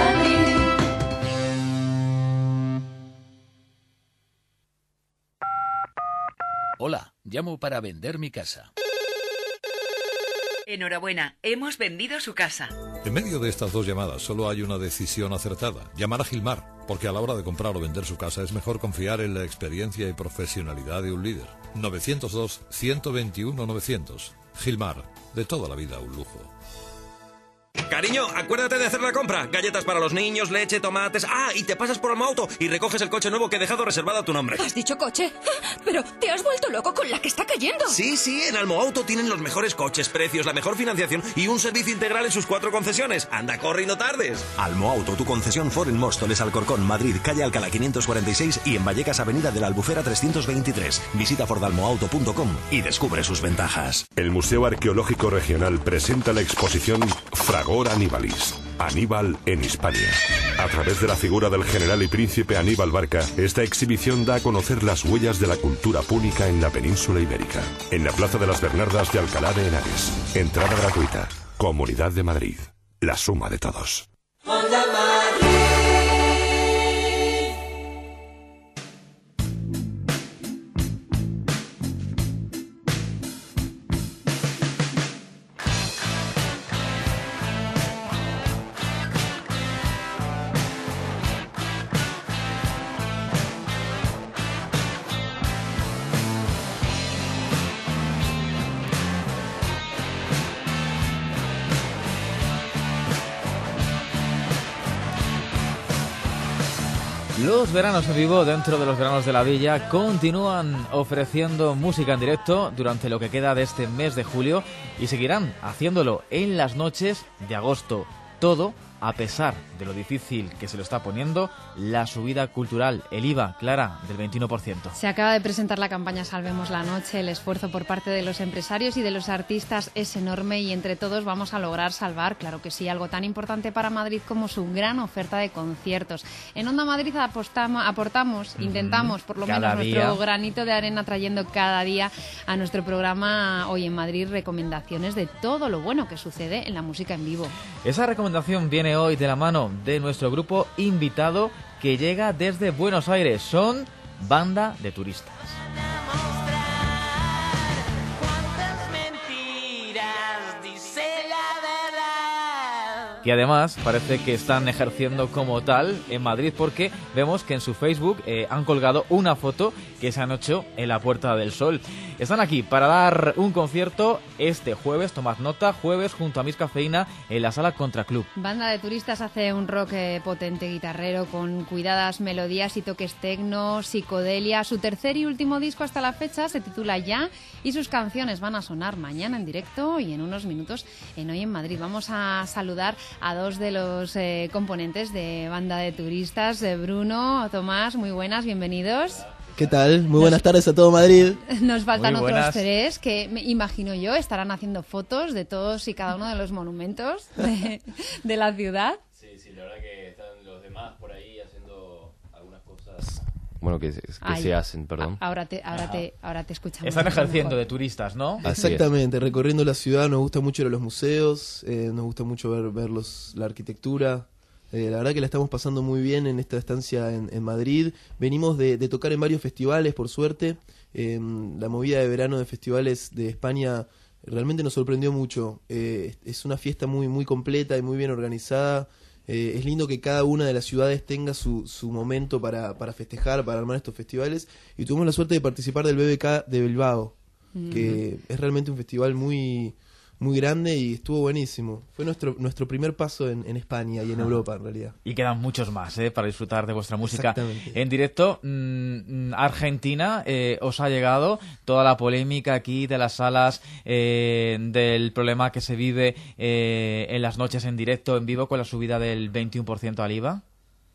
Hola, llamo para vender mi casa. Enhorabuena, hemos vendido su casa. En medio de estas dos llamadas solo hay una decisión acertada: llamar a Gilmar, porque a la hora de comprar o vender su casa es mejor confiar en la experiencia y profesionalidad de un líder. novecientos dos, ciento veintiuno, novecientos. Gilmar, de toda la vida un lujo. Cariño, acuérdate de hacer la compra. Galletas para los niños, leche, tomates... Ah, y te pasas por el auto y recoges el coche nuevo que he dejado reservado a tu nombre. ¿Has dicho coche? Pero te has vuelto loco con la que está cayendo. Sí, sí, en Almoauto tienen los mejores coches, precios, la mejor financiación y un servicio integral en sus cuatro concesiones. Anda, corre y no tardes. Almoauto, tu concesión Ford en Móstoles, Alcorcón, Madrid, calle Alcalá quinientos cuarenta y seis y en Vallecas, avenida de la Albufera trescientos veintitrés. Visita ford almoauto punto com y descubre sus ventajas. El Museo Arqueológico Regional presenta la exposición Fragor Aníbalis. Aníbal en Hispania. A través de la figura del general y príncipe Aníbal Barca, esta exhibición da a conocer las huellas de la cultura púnica en la península ibérica. En la Plaza de las Bernardas de Alcalá de Henares. Entrada gratuita. Comunidad de Madrid. La suma de todos. Los veranos en vivo dentro de los veranos de la villa continúan ofreciendo música en directo durante lo que queda de este mes de julio y seguirán haciéndolo en las noches de agosto. Todo a pesar de lo difícil que se lo está poniendo la subida cultural, el I V A, Clara, del veintiuno por ciento. Se acaba de presentar la campaña Salvemos la Noche. El esfuerzo por parte de los empresarios y de los artistas es enorme y entre todos vamos a lograr salvar, claro que sí, algo tan importante para Madrid como su gran oferta de conciertos. En Onda Madrid apostamos, aportamos, mm-hmm. intentamos por lo cada menos día. nuestro granito de arena trayendo cada día a nuestro programa Hoy en Madrid recomendaciones de todo lo bueno que sucede en la música en vivo. Esa recomendación viene hoy de la mano de nuestro grupo invitado que llega desde Buenos Aires. Son Banda de Turistas. Y además parece que están ejerciendo como tal en Madrid porque vemos que en su Facebook eh, han colgado una foto que se han hecho en la Puerta del Sol. Están aquí para dar un concierto este jueves, tomad nota, jueves junto a Miss Cafeína en la Sala Contraclub. Banda de Turistas hace un rock eh, potente guitarrero con cuidadas melodías y toques tecno, psicodelia. Su tercer y último disco hasta la fecha se titula Ya y sus canciones van a sonar mañana en directo y en unos minutos en Hoy en Madrid. Vamos a saludar a dos de los eh, componentes de Banda de Turistas, eh, Bruno, Tomás, muy buenas, bienvenidos. ¿Qué tal? Muy buenas tardes a todo Madrid. Nos faltan otros tres que, me imagino yo, estarán haciendo fotos de todos y cada uno de los monumentos de, de la ciudad. Sí, sí, la verdad que están los demás por ahí haciendo algunas cosas... Bueno, que, que se hacen, perdón. Ahora te, ahora te, ahora te escuchamos. Están ejerciendo de turistas, ¿no? Exactamente, recorriendo la ciudad, nos gusta mucho ir a los museos, eh, nos gusta mucho ver, ver los, la arquitectura. Eh, la verdad que la estamos pasando muy bien en esta estancia en, en Madrid. Venimos de, de tocar en varios festivales, por suerte. Eh, la movida de verano de festivales de España realmente nos sorprendió mucho. Eh, es una fiesta muy, muy completa y muy bien organizada. Eh, es lindo que cada una de las ciudades tenga su, su momento para, para festejar, para armar estos festivales. Y tuvimos la suerte de participar del B B K de Bilbao, mm. que es realmente un festival muy... muy grande y estuvo buenísimo. Fue nuestro nuestro primer paso en, en España y en Europa, en realidad. Y quedan muchos más ¿eh? para disfrutar de vuestra música en directo. Mm, Argentina, eh, os ha llegado toda la polémica aquí de las salas, eh, del problema que se vive eh, en las noches en directo, en vivo, con la subida del veintiuno por ciento al I V A.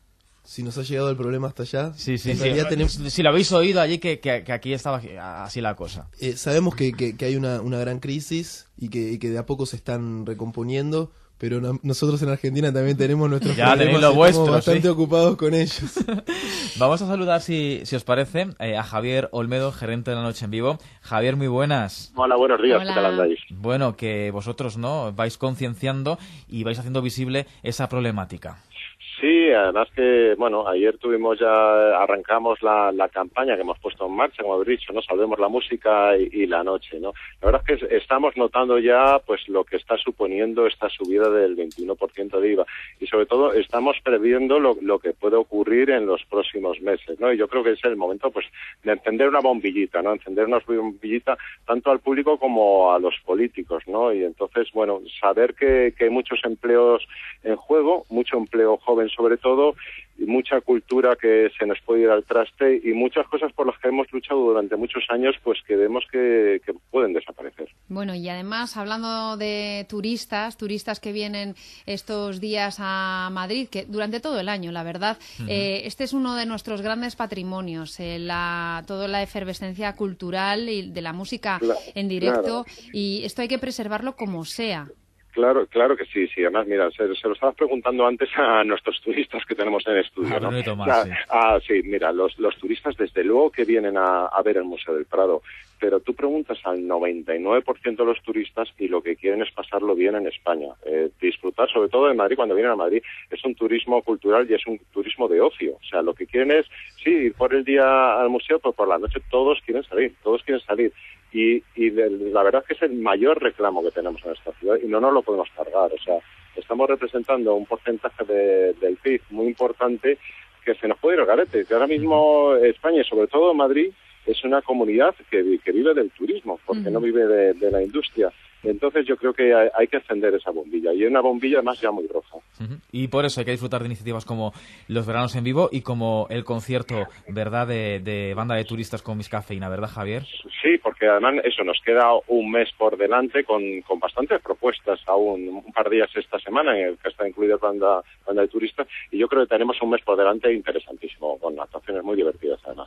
Si nos ha llegado el problema hasta allá. Sí, sí, en sí. realidad tenemos... Si lo habéis oído allí, que, que, que aquí estaba así la cosa. Eh, sabemos que, que, que hay una, una gran crisis y que, y que de a poco se están recomponiendo, pero no, nosotros en Argentina también tenemos nuestros ya problemas. tenéis lo y vuestro, estamos bastante ¿sí? ocupados con ellos. Vamos a saludar, si, si os parece, eh, a Javier Olmedo, gerente de La Noche en Vivo. Javier, muy buenas. Hola, buenos días. Hola. ¿Qué tal andáis? Bueno, que vosotros no vais concienciando y vais haciendo visible esa problemática. Sí, además que, bueno, ayer tuvimos ya, arrancamos la, la campaña que hemos puesto en marcha, como habéis dicho, ¿no? Salvemos la música y, y la noche, ¿no? La verdad es que estamos notando ya, pues, lo que está suponiendo esta subida del veintiuno por ciento de I V A. Y sobre todo, estamos previendo lo, lo que puede ocurrir en los próximos meses, ¿no? Y yo creo que es el momento, pues, de encender una bombillita, ¿no? Encender una bombillita tanto al público como a los políticos, ¿no? Y entonces, bueno, saber que, que hay muchos empleos en juego, mucho empleo joven sobre todo, y mucha cultura que se nos puede ir al traste y muchas cosas por las que hemos luchado durante muchos años, pues que vemos que, que pueden desaparecer. Bueno, y además, hablando de turistas, turistas que vienen estos días a Madrid, que durante todo el año, la verdad, uh-huh. eh, este es uno de nuestros grandes patrimonios, eh, la, toda la efervescencia cultural y de la música Cla- en directo, claro. Y esto hay que preservarlo como sea. Claro, claro que sí, sí. Además, mira, se, se lo estabas preguntando antes a nuestros turistas que tenemos en el estudio, ¿no? Ah, Tomás, ah, sí. ah, sí, mira, los, los turistas desde luego que vienen a, a ver el Museo del Prado, pero tú preguntas al noventa y nueve por ciento de los turistas y lo que quieren es pasarlo bien en España. Eh, disfrutar, sobre todo de Madrid, cuando vienen a Madrid, es un turismo cultural y es un turismo de ocio. O sea, lo que quieren es, sí, ir por el día al museo, pero por la noche todos quieren salir, todos quieren salir. Y, y de, la verdad es que es el mayor reclamo que tenemos en esta ciudad y no nos lo podemos cargar. O sea, estamos representando un porcentaje de, del P I B muy importante que se nos puede ir al garete. Que ahora mismo España y sobre todo Madrid es una comunidad que, que vive del turismo, porque uh-huh. no vive de, de la industria. Entonces yo creo que hay, hay que encender esa bombilla, y es una bombilla además ya muy roja. Uh-huh. Y por eso hay que disfrutar de iniciativas como los veranos en vivo y como el concierto, ¿verdad?, de, de Banda de Turistas con Miss Cafeína, ¿verdad, Javier? Sí, porque además eso, nos queda un mes por delante con, con bastantes propuestas aún, un par de días esta semana en el que está incluida Banda, Banda de Turistas, y yo creo que tenemos un mes por delante interesantísimo, con actuaciones muy divertidas además.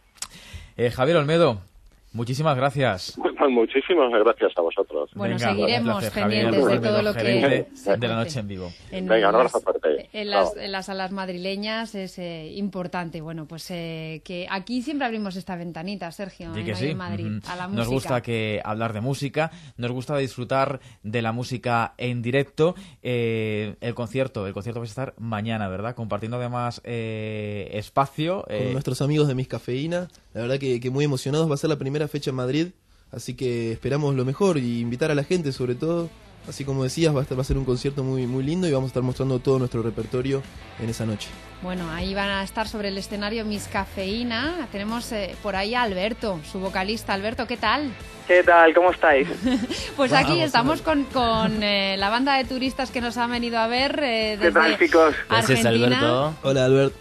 Eh, Javier Olmedo, muchísimas gracias. Bueno, muchísimas gracias a vosotros. Bueno, Venga, seguiremos placer, pendientes Javier, de todo lo que... de La Noche en Vivo. En Venga, un las, abrazo fuerte. En las, en las salas madrileñas es eh, importante. Bueno, pues eh, que aquí siempre abrimos esta ventanita, Sergio, Sí que en, sí. en Madrid, Uh-huh. a la Nos música. gusta que hablar de música, nos gusta disfrutar de la música en directo. Eh, el concierto, el concierto va a estar mañana, ¿verdad? Compartiendo además eh, espacio. Con eh, nuestros amigos de Miss Cafeína. La verdad que, que muy emocionados. Va a ser la primera fecha en Madrid. Así que esperamos lo mejor y invitar a la gente sobre todo. Así como decías, va a, estar, va a ser un concierto muy, muy lindo y vamos a estar mostrando todo nuestro repertorio en esa noche. Bueno, ahí van a estar sobre el escenario Miss Cafeína. Tenemos eh, por ahí a Alberto, su vocalista. Alberto, ¿qué tal? ¿Qué tal? ¿Cómo estáis? Pues aquí Vamos, estamos con, con eh, la banda de turistas que nos han venido a ver eh, desde ¿Qué tal, chicos? Gracias, Alberto. Hola, Alberto.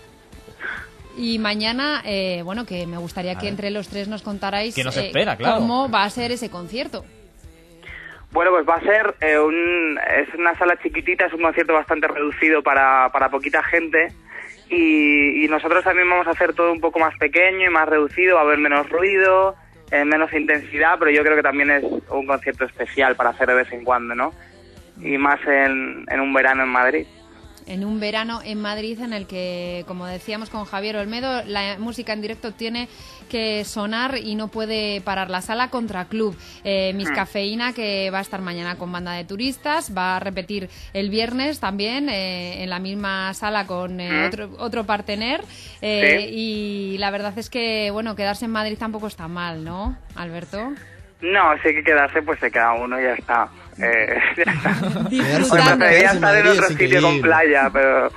Y mañana, eh, bueno, que me gustaría que entre los tres nos contarais ¿Qué nos eh, espera, claro? cómo va a ser ese concierto. Bueno, pues va a ser eh, un, es una sala chiquitita, es un concierto bastante reducido para, para poquita gente y, y nosotros también vamos a hacer todo un poco más pequeño y más reducido, va a haber menos ruido, eh, menos intensidad, pero yo creo que también es un concierto especial para hacer de vez en cuando, ¿no? Y más en, en un verano en Madrid. En un verano en Madrid en el que, como decíamos con Javier Olmedo, la música en directo tiene que sonar y no puede parar. La sala Contra Club, eh, Miss Cafeína, que va a estar mañana con Banda de Turistas, va a repetir el viernes también eh, en la misma sala con eh, otro, otro partener eh, sí. Y la verdad es que, bueno, quedarse en Madrid tampoco está mal, ¿no, Alberto? No, si hay que quedarse, pues se queda uno y ya está. Eh, ya está. Disfrutando. Preferiría estar en otro sitio con playa, pero,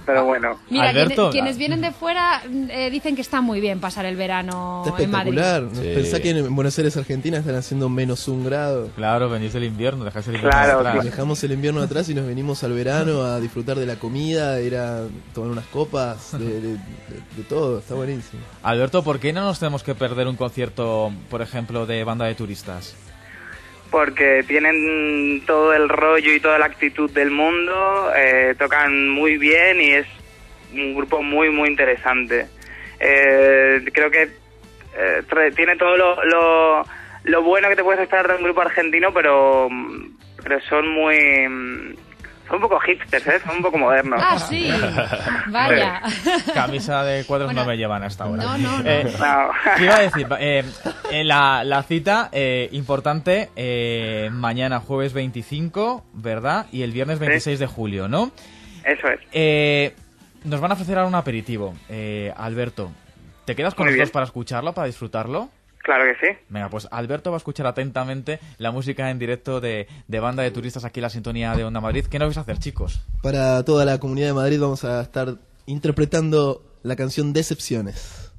pero bueno. Mira, Alberto, quienes, quienes vienen de fuera eh, dicen que está muy bien pasar el verano Está en Madrid. espectacular. Sí. Pensá que en Buenos Aires, Argentina, están haciendo menos un grado. Claro, venís del invierno, dejáis el invierno Claro, atrás. Dejamos el invierno atrás y nos venimos al verano a disfrutar de la comida, ir a tomar unas copas, de, de, de- de todo. Está buenísimo. Alberto, ¿por qué no nos tenemos que perder un concierto, por ejemplo, de Banda de Turistas? Porque tienen todo el rollo y toda la actitud del mundo, eh, tocan muy bien y es un grupo muy, muy interesante. Eh, creo que eh, tra- tiene todo lo, lo, lo bueno que te puedes esperar de un grupo argentino, pero, pero son muy... Son un poco hipsters, ¿eh? Son un poco modernos. Ah, sí. Vaya. Camisa de cuadros Bueno, no me llevan hasta ahora. no, no, no. Eh, No. ¿Qué iba a decir? Eh, eh, la, la cita eh, importante eh, mañana jueves veinticinco, ¿verdad? Y el viernes veintiséis de julio, ¿no? Eso es. Eh, nos van a ofrecer ahora un aperitivo. Eh, Alberto, ¿te quedas con Muy nosotros bien. para escucharlo, para disfrutarlo? Claro que sí. Venga, pues Alberto va a escuchar atentamente la música en directo de, de Banda de Turistas aquí en la sintonía de Onda Madrid. ¿Qué nos vais a hacer, chicos? Para toda la comunidad de Madrid vamos a estar interpretando la canción Decepciones.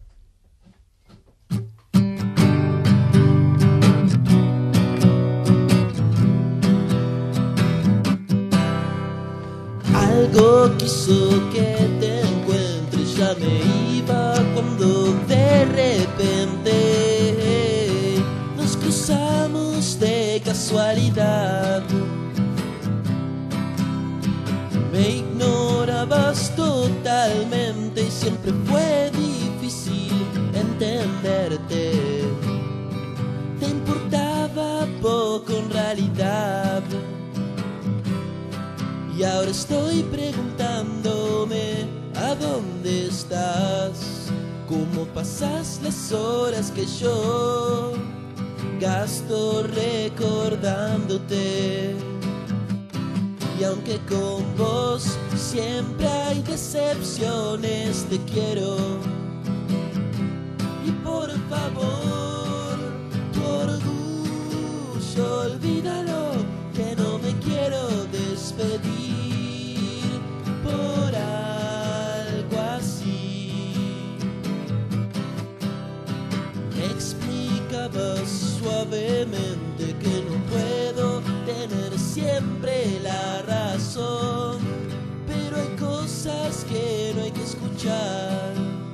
Algo quiso que te encuentre, ya me iba cuando de repente nos cruzamos de casualidad. Me ignorabas totalmente y siempre fue difícil entenderte. Te importaba poco en realidad. Y ahora estoy preguntándome a dónde estás, cómo pasas las horas que yo gasto recordándote. Y aunque con vos siempre hay decepciones, te quiero. Y por favor, tu orgullo, olvídalo, que no me quiero despedir por algo así. Me explicabas suavemente que no puedo tener siempre la razón, pero hay cosas que no hay que escuchar.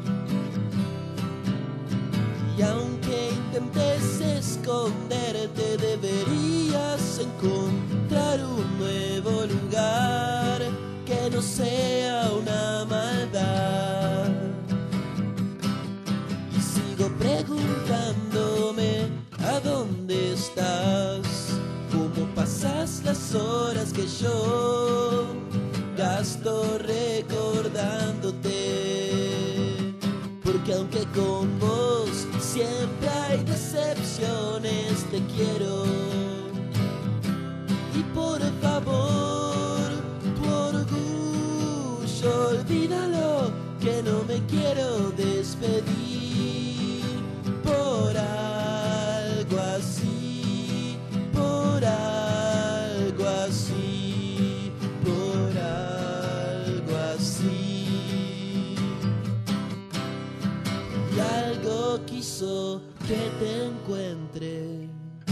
Y aunque intentes esconderte, deberías encontrar un nuevo lugar que no sea una maldad. Y sigo preguntándome a dónde estás, cómo pasas las horas que yo gasto recordándote. Porque aunque con vos siempre hay decepciones, te quiero. Y por favor, tu orgullo, olvídalo, que no me quiero despedir por algo así, por algo así, por algo así. Y algo quiso que te encuentre.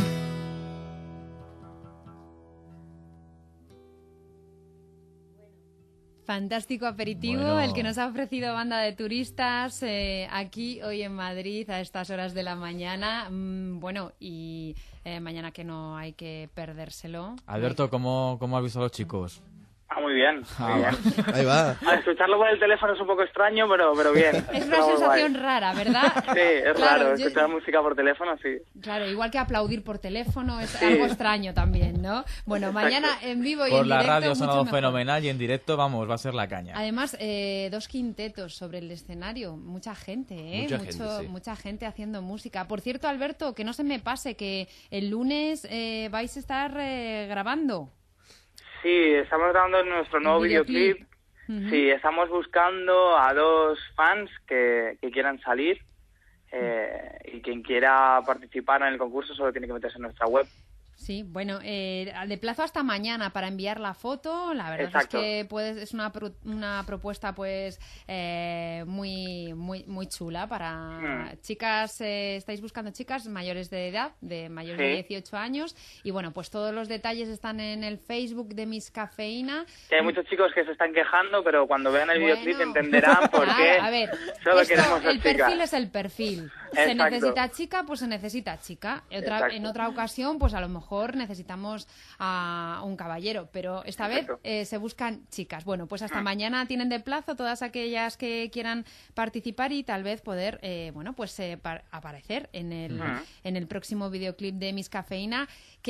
Fantástico aperitivo, Bueno. el que nos ha ofrecido Banda de Turistas eh, aquí hoy en Madrid a estas horas de la mañana. Mm, bueno, y eh, mañana que no hay que perdérselo. Alberto, ¿cómo, cómo has visto a los chicos? Ah, muy bien. Muy Ah, bien. va. Ahí va. A escucharlo por el teléfono es un poco extraño, pero, pero bien. Es una Está muy sensación guay. rara, ¿verdad? Sí, es Claro, raro. yo- Escuchar música por teléfono, sí. Claro, igual que aplaudir por teléfono es Sí. algo extraño también, ¿no? Bueno, Exacto. mañana en vivo y Por en la directo radio ha mucho sonado mejor. fenomenal y en directo, vamos, va a ser la caña. Además, eh, dos quintetos sobre el escenario, mucha gente, ¿eh? Mucha Mucho- gente, sí. mucha gente haciendo música. Por cierto, Alberto, que no se me pase que el lunes eh, vais a estar eh, grabando. Sí, estamos grabando nuestro nuevo El videoclip. videoclip. Ujú. Sí, estamos buscando a dos fans que, que quieran salir eh, y quien quiera participar en el concurso solo tiene que meterse en nuestra web. Sí, bueno, eh, de plazo hasta mañana para enviar la foto. La verdad Exacto. es que puedes, es una, pro, una propuesta pues eh, muy muy muy chula para Mm. chicas. Eh, estáis buscando chicas mayores de edad, de mayores Sí. de dieciocho años. Y bueno, pues todos los detalles están en el Facebook de Miss Cafeína. Que hay muchos chicos que se están quejando, pero cuando vean el Bueno. videoclip entenderán por Claro, qué a ver, solo esto, queremos ser el chicas. perfil es el perfil. Se Exacto. necesita chica, pues se necesita chica. Otra, Exacto. en otra ocasión, pues a lo mejor necesitamos a un caballero, pero esta Exacto. vez eh, se buscan chicas. Bueno, pues hasta Mm. mañana tienen de plazo todas aquellas que quieran participar y tal vez poder, eh, bueno, pues eh, par- aparecer en el, Mm. en el próximo videoclip de Miss Cafeína,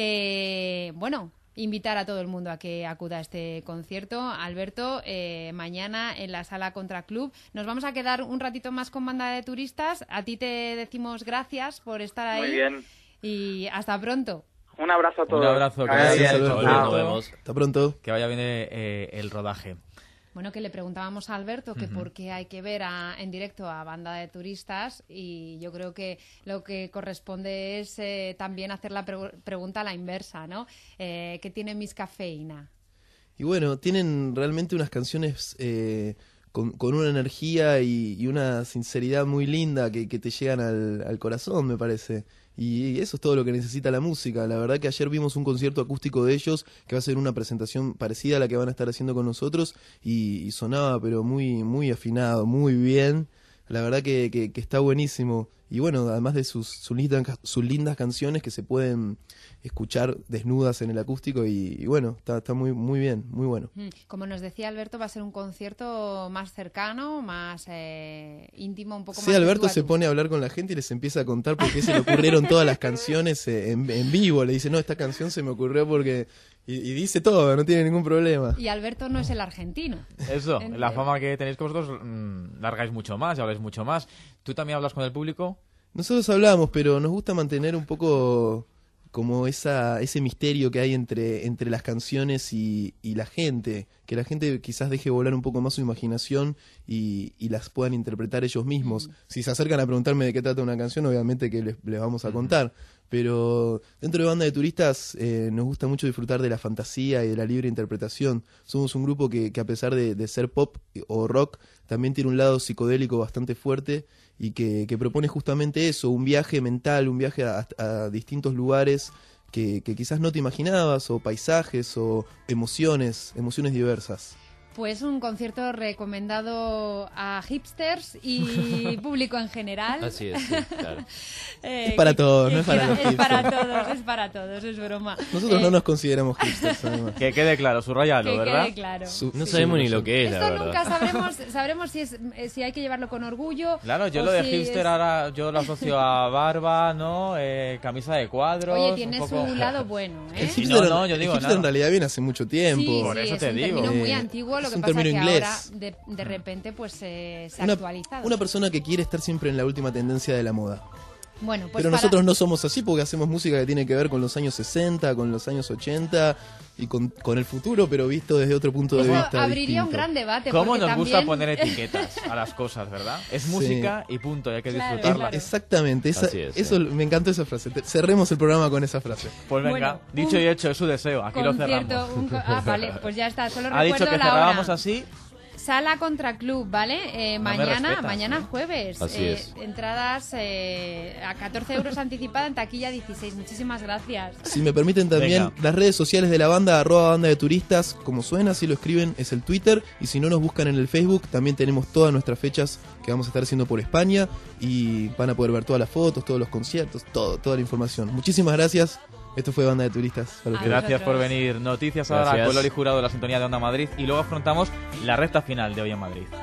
que, bueno, invitar a todo el mundo a que acuda a este concierto. Alberto, eh, mañana en la Sala Contra Club. Nos vamos a quedar un ratito más con Banda de Turistas. A ti te decimos gracias por estar ahí. Muy bien. Y hasta pronto. Un abrazo a todos. Un abrazo, que Gracias. vaya bien. Alberto. Chao. Nos vemos. Hasta pronto. Que vaya bien eh, el rodaje. Bueno, que le preguntábamos a Alberto que Ujú. por qué hay que ver a- en directo a Banda de Turistas, y yo creo que lo que corresponde es eh, también hacer la pre- pregunta a la inversa, ¿no? Eh, ¿Qué tiene Miss Cafeína? Y bueno, tienen realmente unas canciones eh, con, con una energía y, y una sinceridad muy linda que, que te llegan al, al corazón, me parece. Y eso es todo lo que necesita la música. La verdad que ayer vimos un concierto acústico de ellos que va a ser una presentación parecida a la que van a estar haciendo con nosotros y, y sonaba pero muy muy afinado, muy bien. La verdad que, que, que está buenísimo. Y bueno, además de sus, sus, lindas, sus lindas canciones que se pueden escuchar desnudas en el acústico y, y bueno, está, está muy muy bien, muy bueno. Mm, Como nos decía Alberto, va a ser un concierto más cercano, más eh, íntimo, un poco Sí, más... de Alberto tú a se tú. pone a hablar con la gente y les empieza a contar por qué se le ocurrieron todas las canciones eh, en, en vivo. Le dice, no, esta canción se me ocurrió porque... Y, y dice todo, no tiene ningún problema. Y Alberto no es el argentino. Eso, En- la fama que tenéis con vosotros, mmm, largáis mucho más, y habláis mucho más. ¿Tú también hablas con el público? Nosotros hablamos, pero nos gusta mantener un poco como esa ese misterio que hay entre, entre las canciones y, y la gente. Que la gente quizás deje volar un poco más su imaginación y, y las puedan interpretar ellos mismos. Si se acercan a preguntarme de qué trata una canción, obviamente que les, les vamos a contar. Pero dentro de Banda de Turistas eh, nos gusta mucho disfrutar de la fantasía y de la libre interpretación. Somos un grupo que, que a pesar de, de ser pop o rock, también tiene un lado psicodélico bastante fuerte y que, que propone justamente eso, un viaje mental, un viaje a, a distintos lugares que, que quizás no te imaginabas, o paisajes, o emociones, emociones diversas. Pues un concierto recomendado a hipsters y público en general. Así es, sí, claro. Eh, Es para que- todos, que no es para quiera- los Es para hipsters. todos, es para todos, es broma. Nosotros Eh, no nos consideramos hipsters, además. Que quede claro, subrayalo, Que ¿verdad? quede claro. No sabemos ni lo que es, la Esto verdad. nunca sabremos, sabremos si, es, eh, si hay que llevarlo con orgullo. Claro, yo o lo de si hipster es- ahora yo lo asocio a barba, ¿no? Eh, camisa de cuadros. Oye, un tiene poco- su lado bueno, El ¿eh? hipster, No, no, yo el digo hipster nada. en realidad viene hace mucho tiempo. Sí, Por sí, eso es te un digo. término muy Eh, antiguo, lo es que un pasa término que inglés. ahora de, de repente pues eh, se ha Una, actualizado. una persona que quiere estar siempre en la última tendencia de la moda. Bueno, pues Pero para- nosotros no somos así porque hacemos música que tiene que ver con los años sesenta, con los años ochenta y con, con el futuro, pero visto desde otro punto de Eso vista abriría un distinto. gran debate. ¿Cómo porque nos gusta también- poner etiquetas a las cosas, verdad? Es Sí. música y punto, y hay que Claro, disfrutarla. claro. Exactamente, esa- Así es, eso me encantó esa frase. Te- Cerremos el programa con esa frase. Pues venga, Bueno, dicho un y hecho, es su deseo, aquí lo concierto, cerramos. un co- ah, vale, pues ya está, solo Ha dicho recuerdo que la cerrábamos hora. así. Sala Contra Club, ¿vale? Eh, No me mañana, respetas, mañana ¿eh? jueves. Así Eh, es. Entradas eh, a catorce euros anticipada, en taquilla dieciséis. Muchísimas gracias. Si me permiten también, Venga. las redes sociales de la banda, arroba banda de turistas, como suena, si lo escriben, es el Twitter. Y si no nos buscan en el Facebook, también tenemos todas nuestras fechas que vamos a estar haciendo por España. Y van a poder ver todas las fotos, todos los conciertos, todo, toda la información. Muchísimas gracias. Esto fue Banda de Turistas. Para ustedes. Gracias por vosotros. venir. Noticias ahora Gracias. con Loli Jurado de la sintonía de Onda Madrid. Y luego afrontamos la recta final de Hoy en Madrid.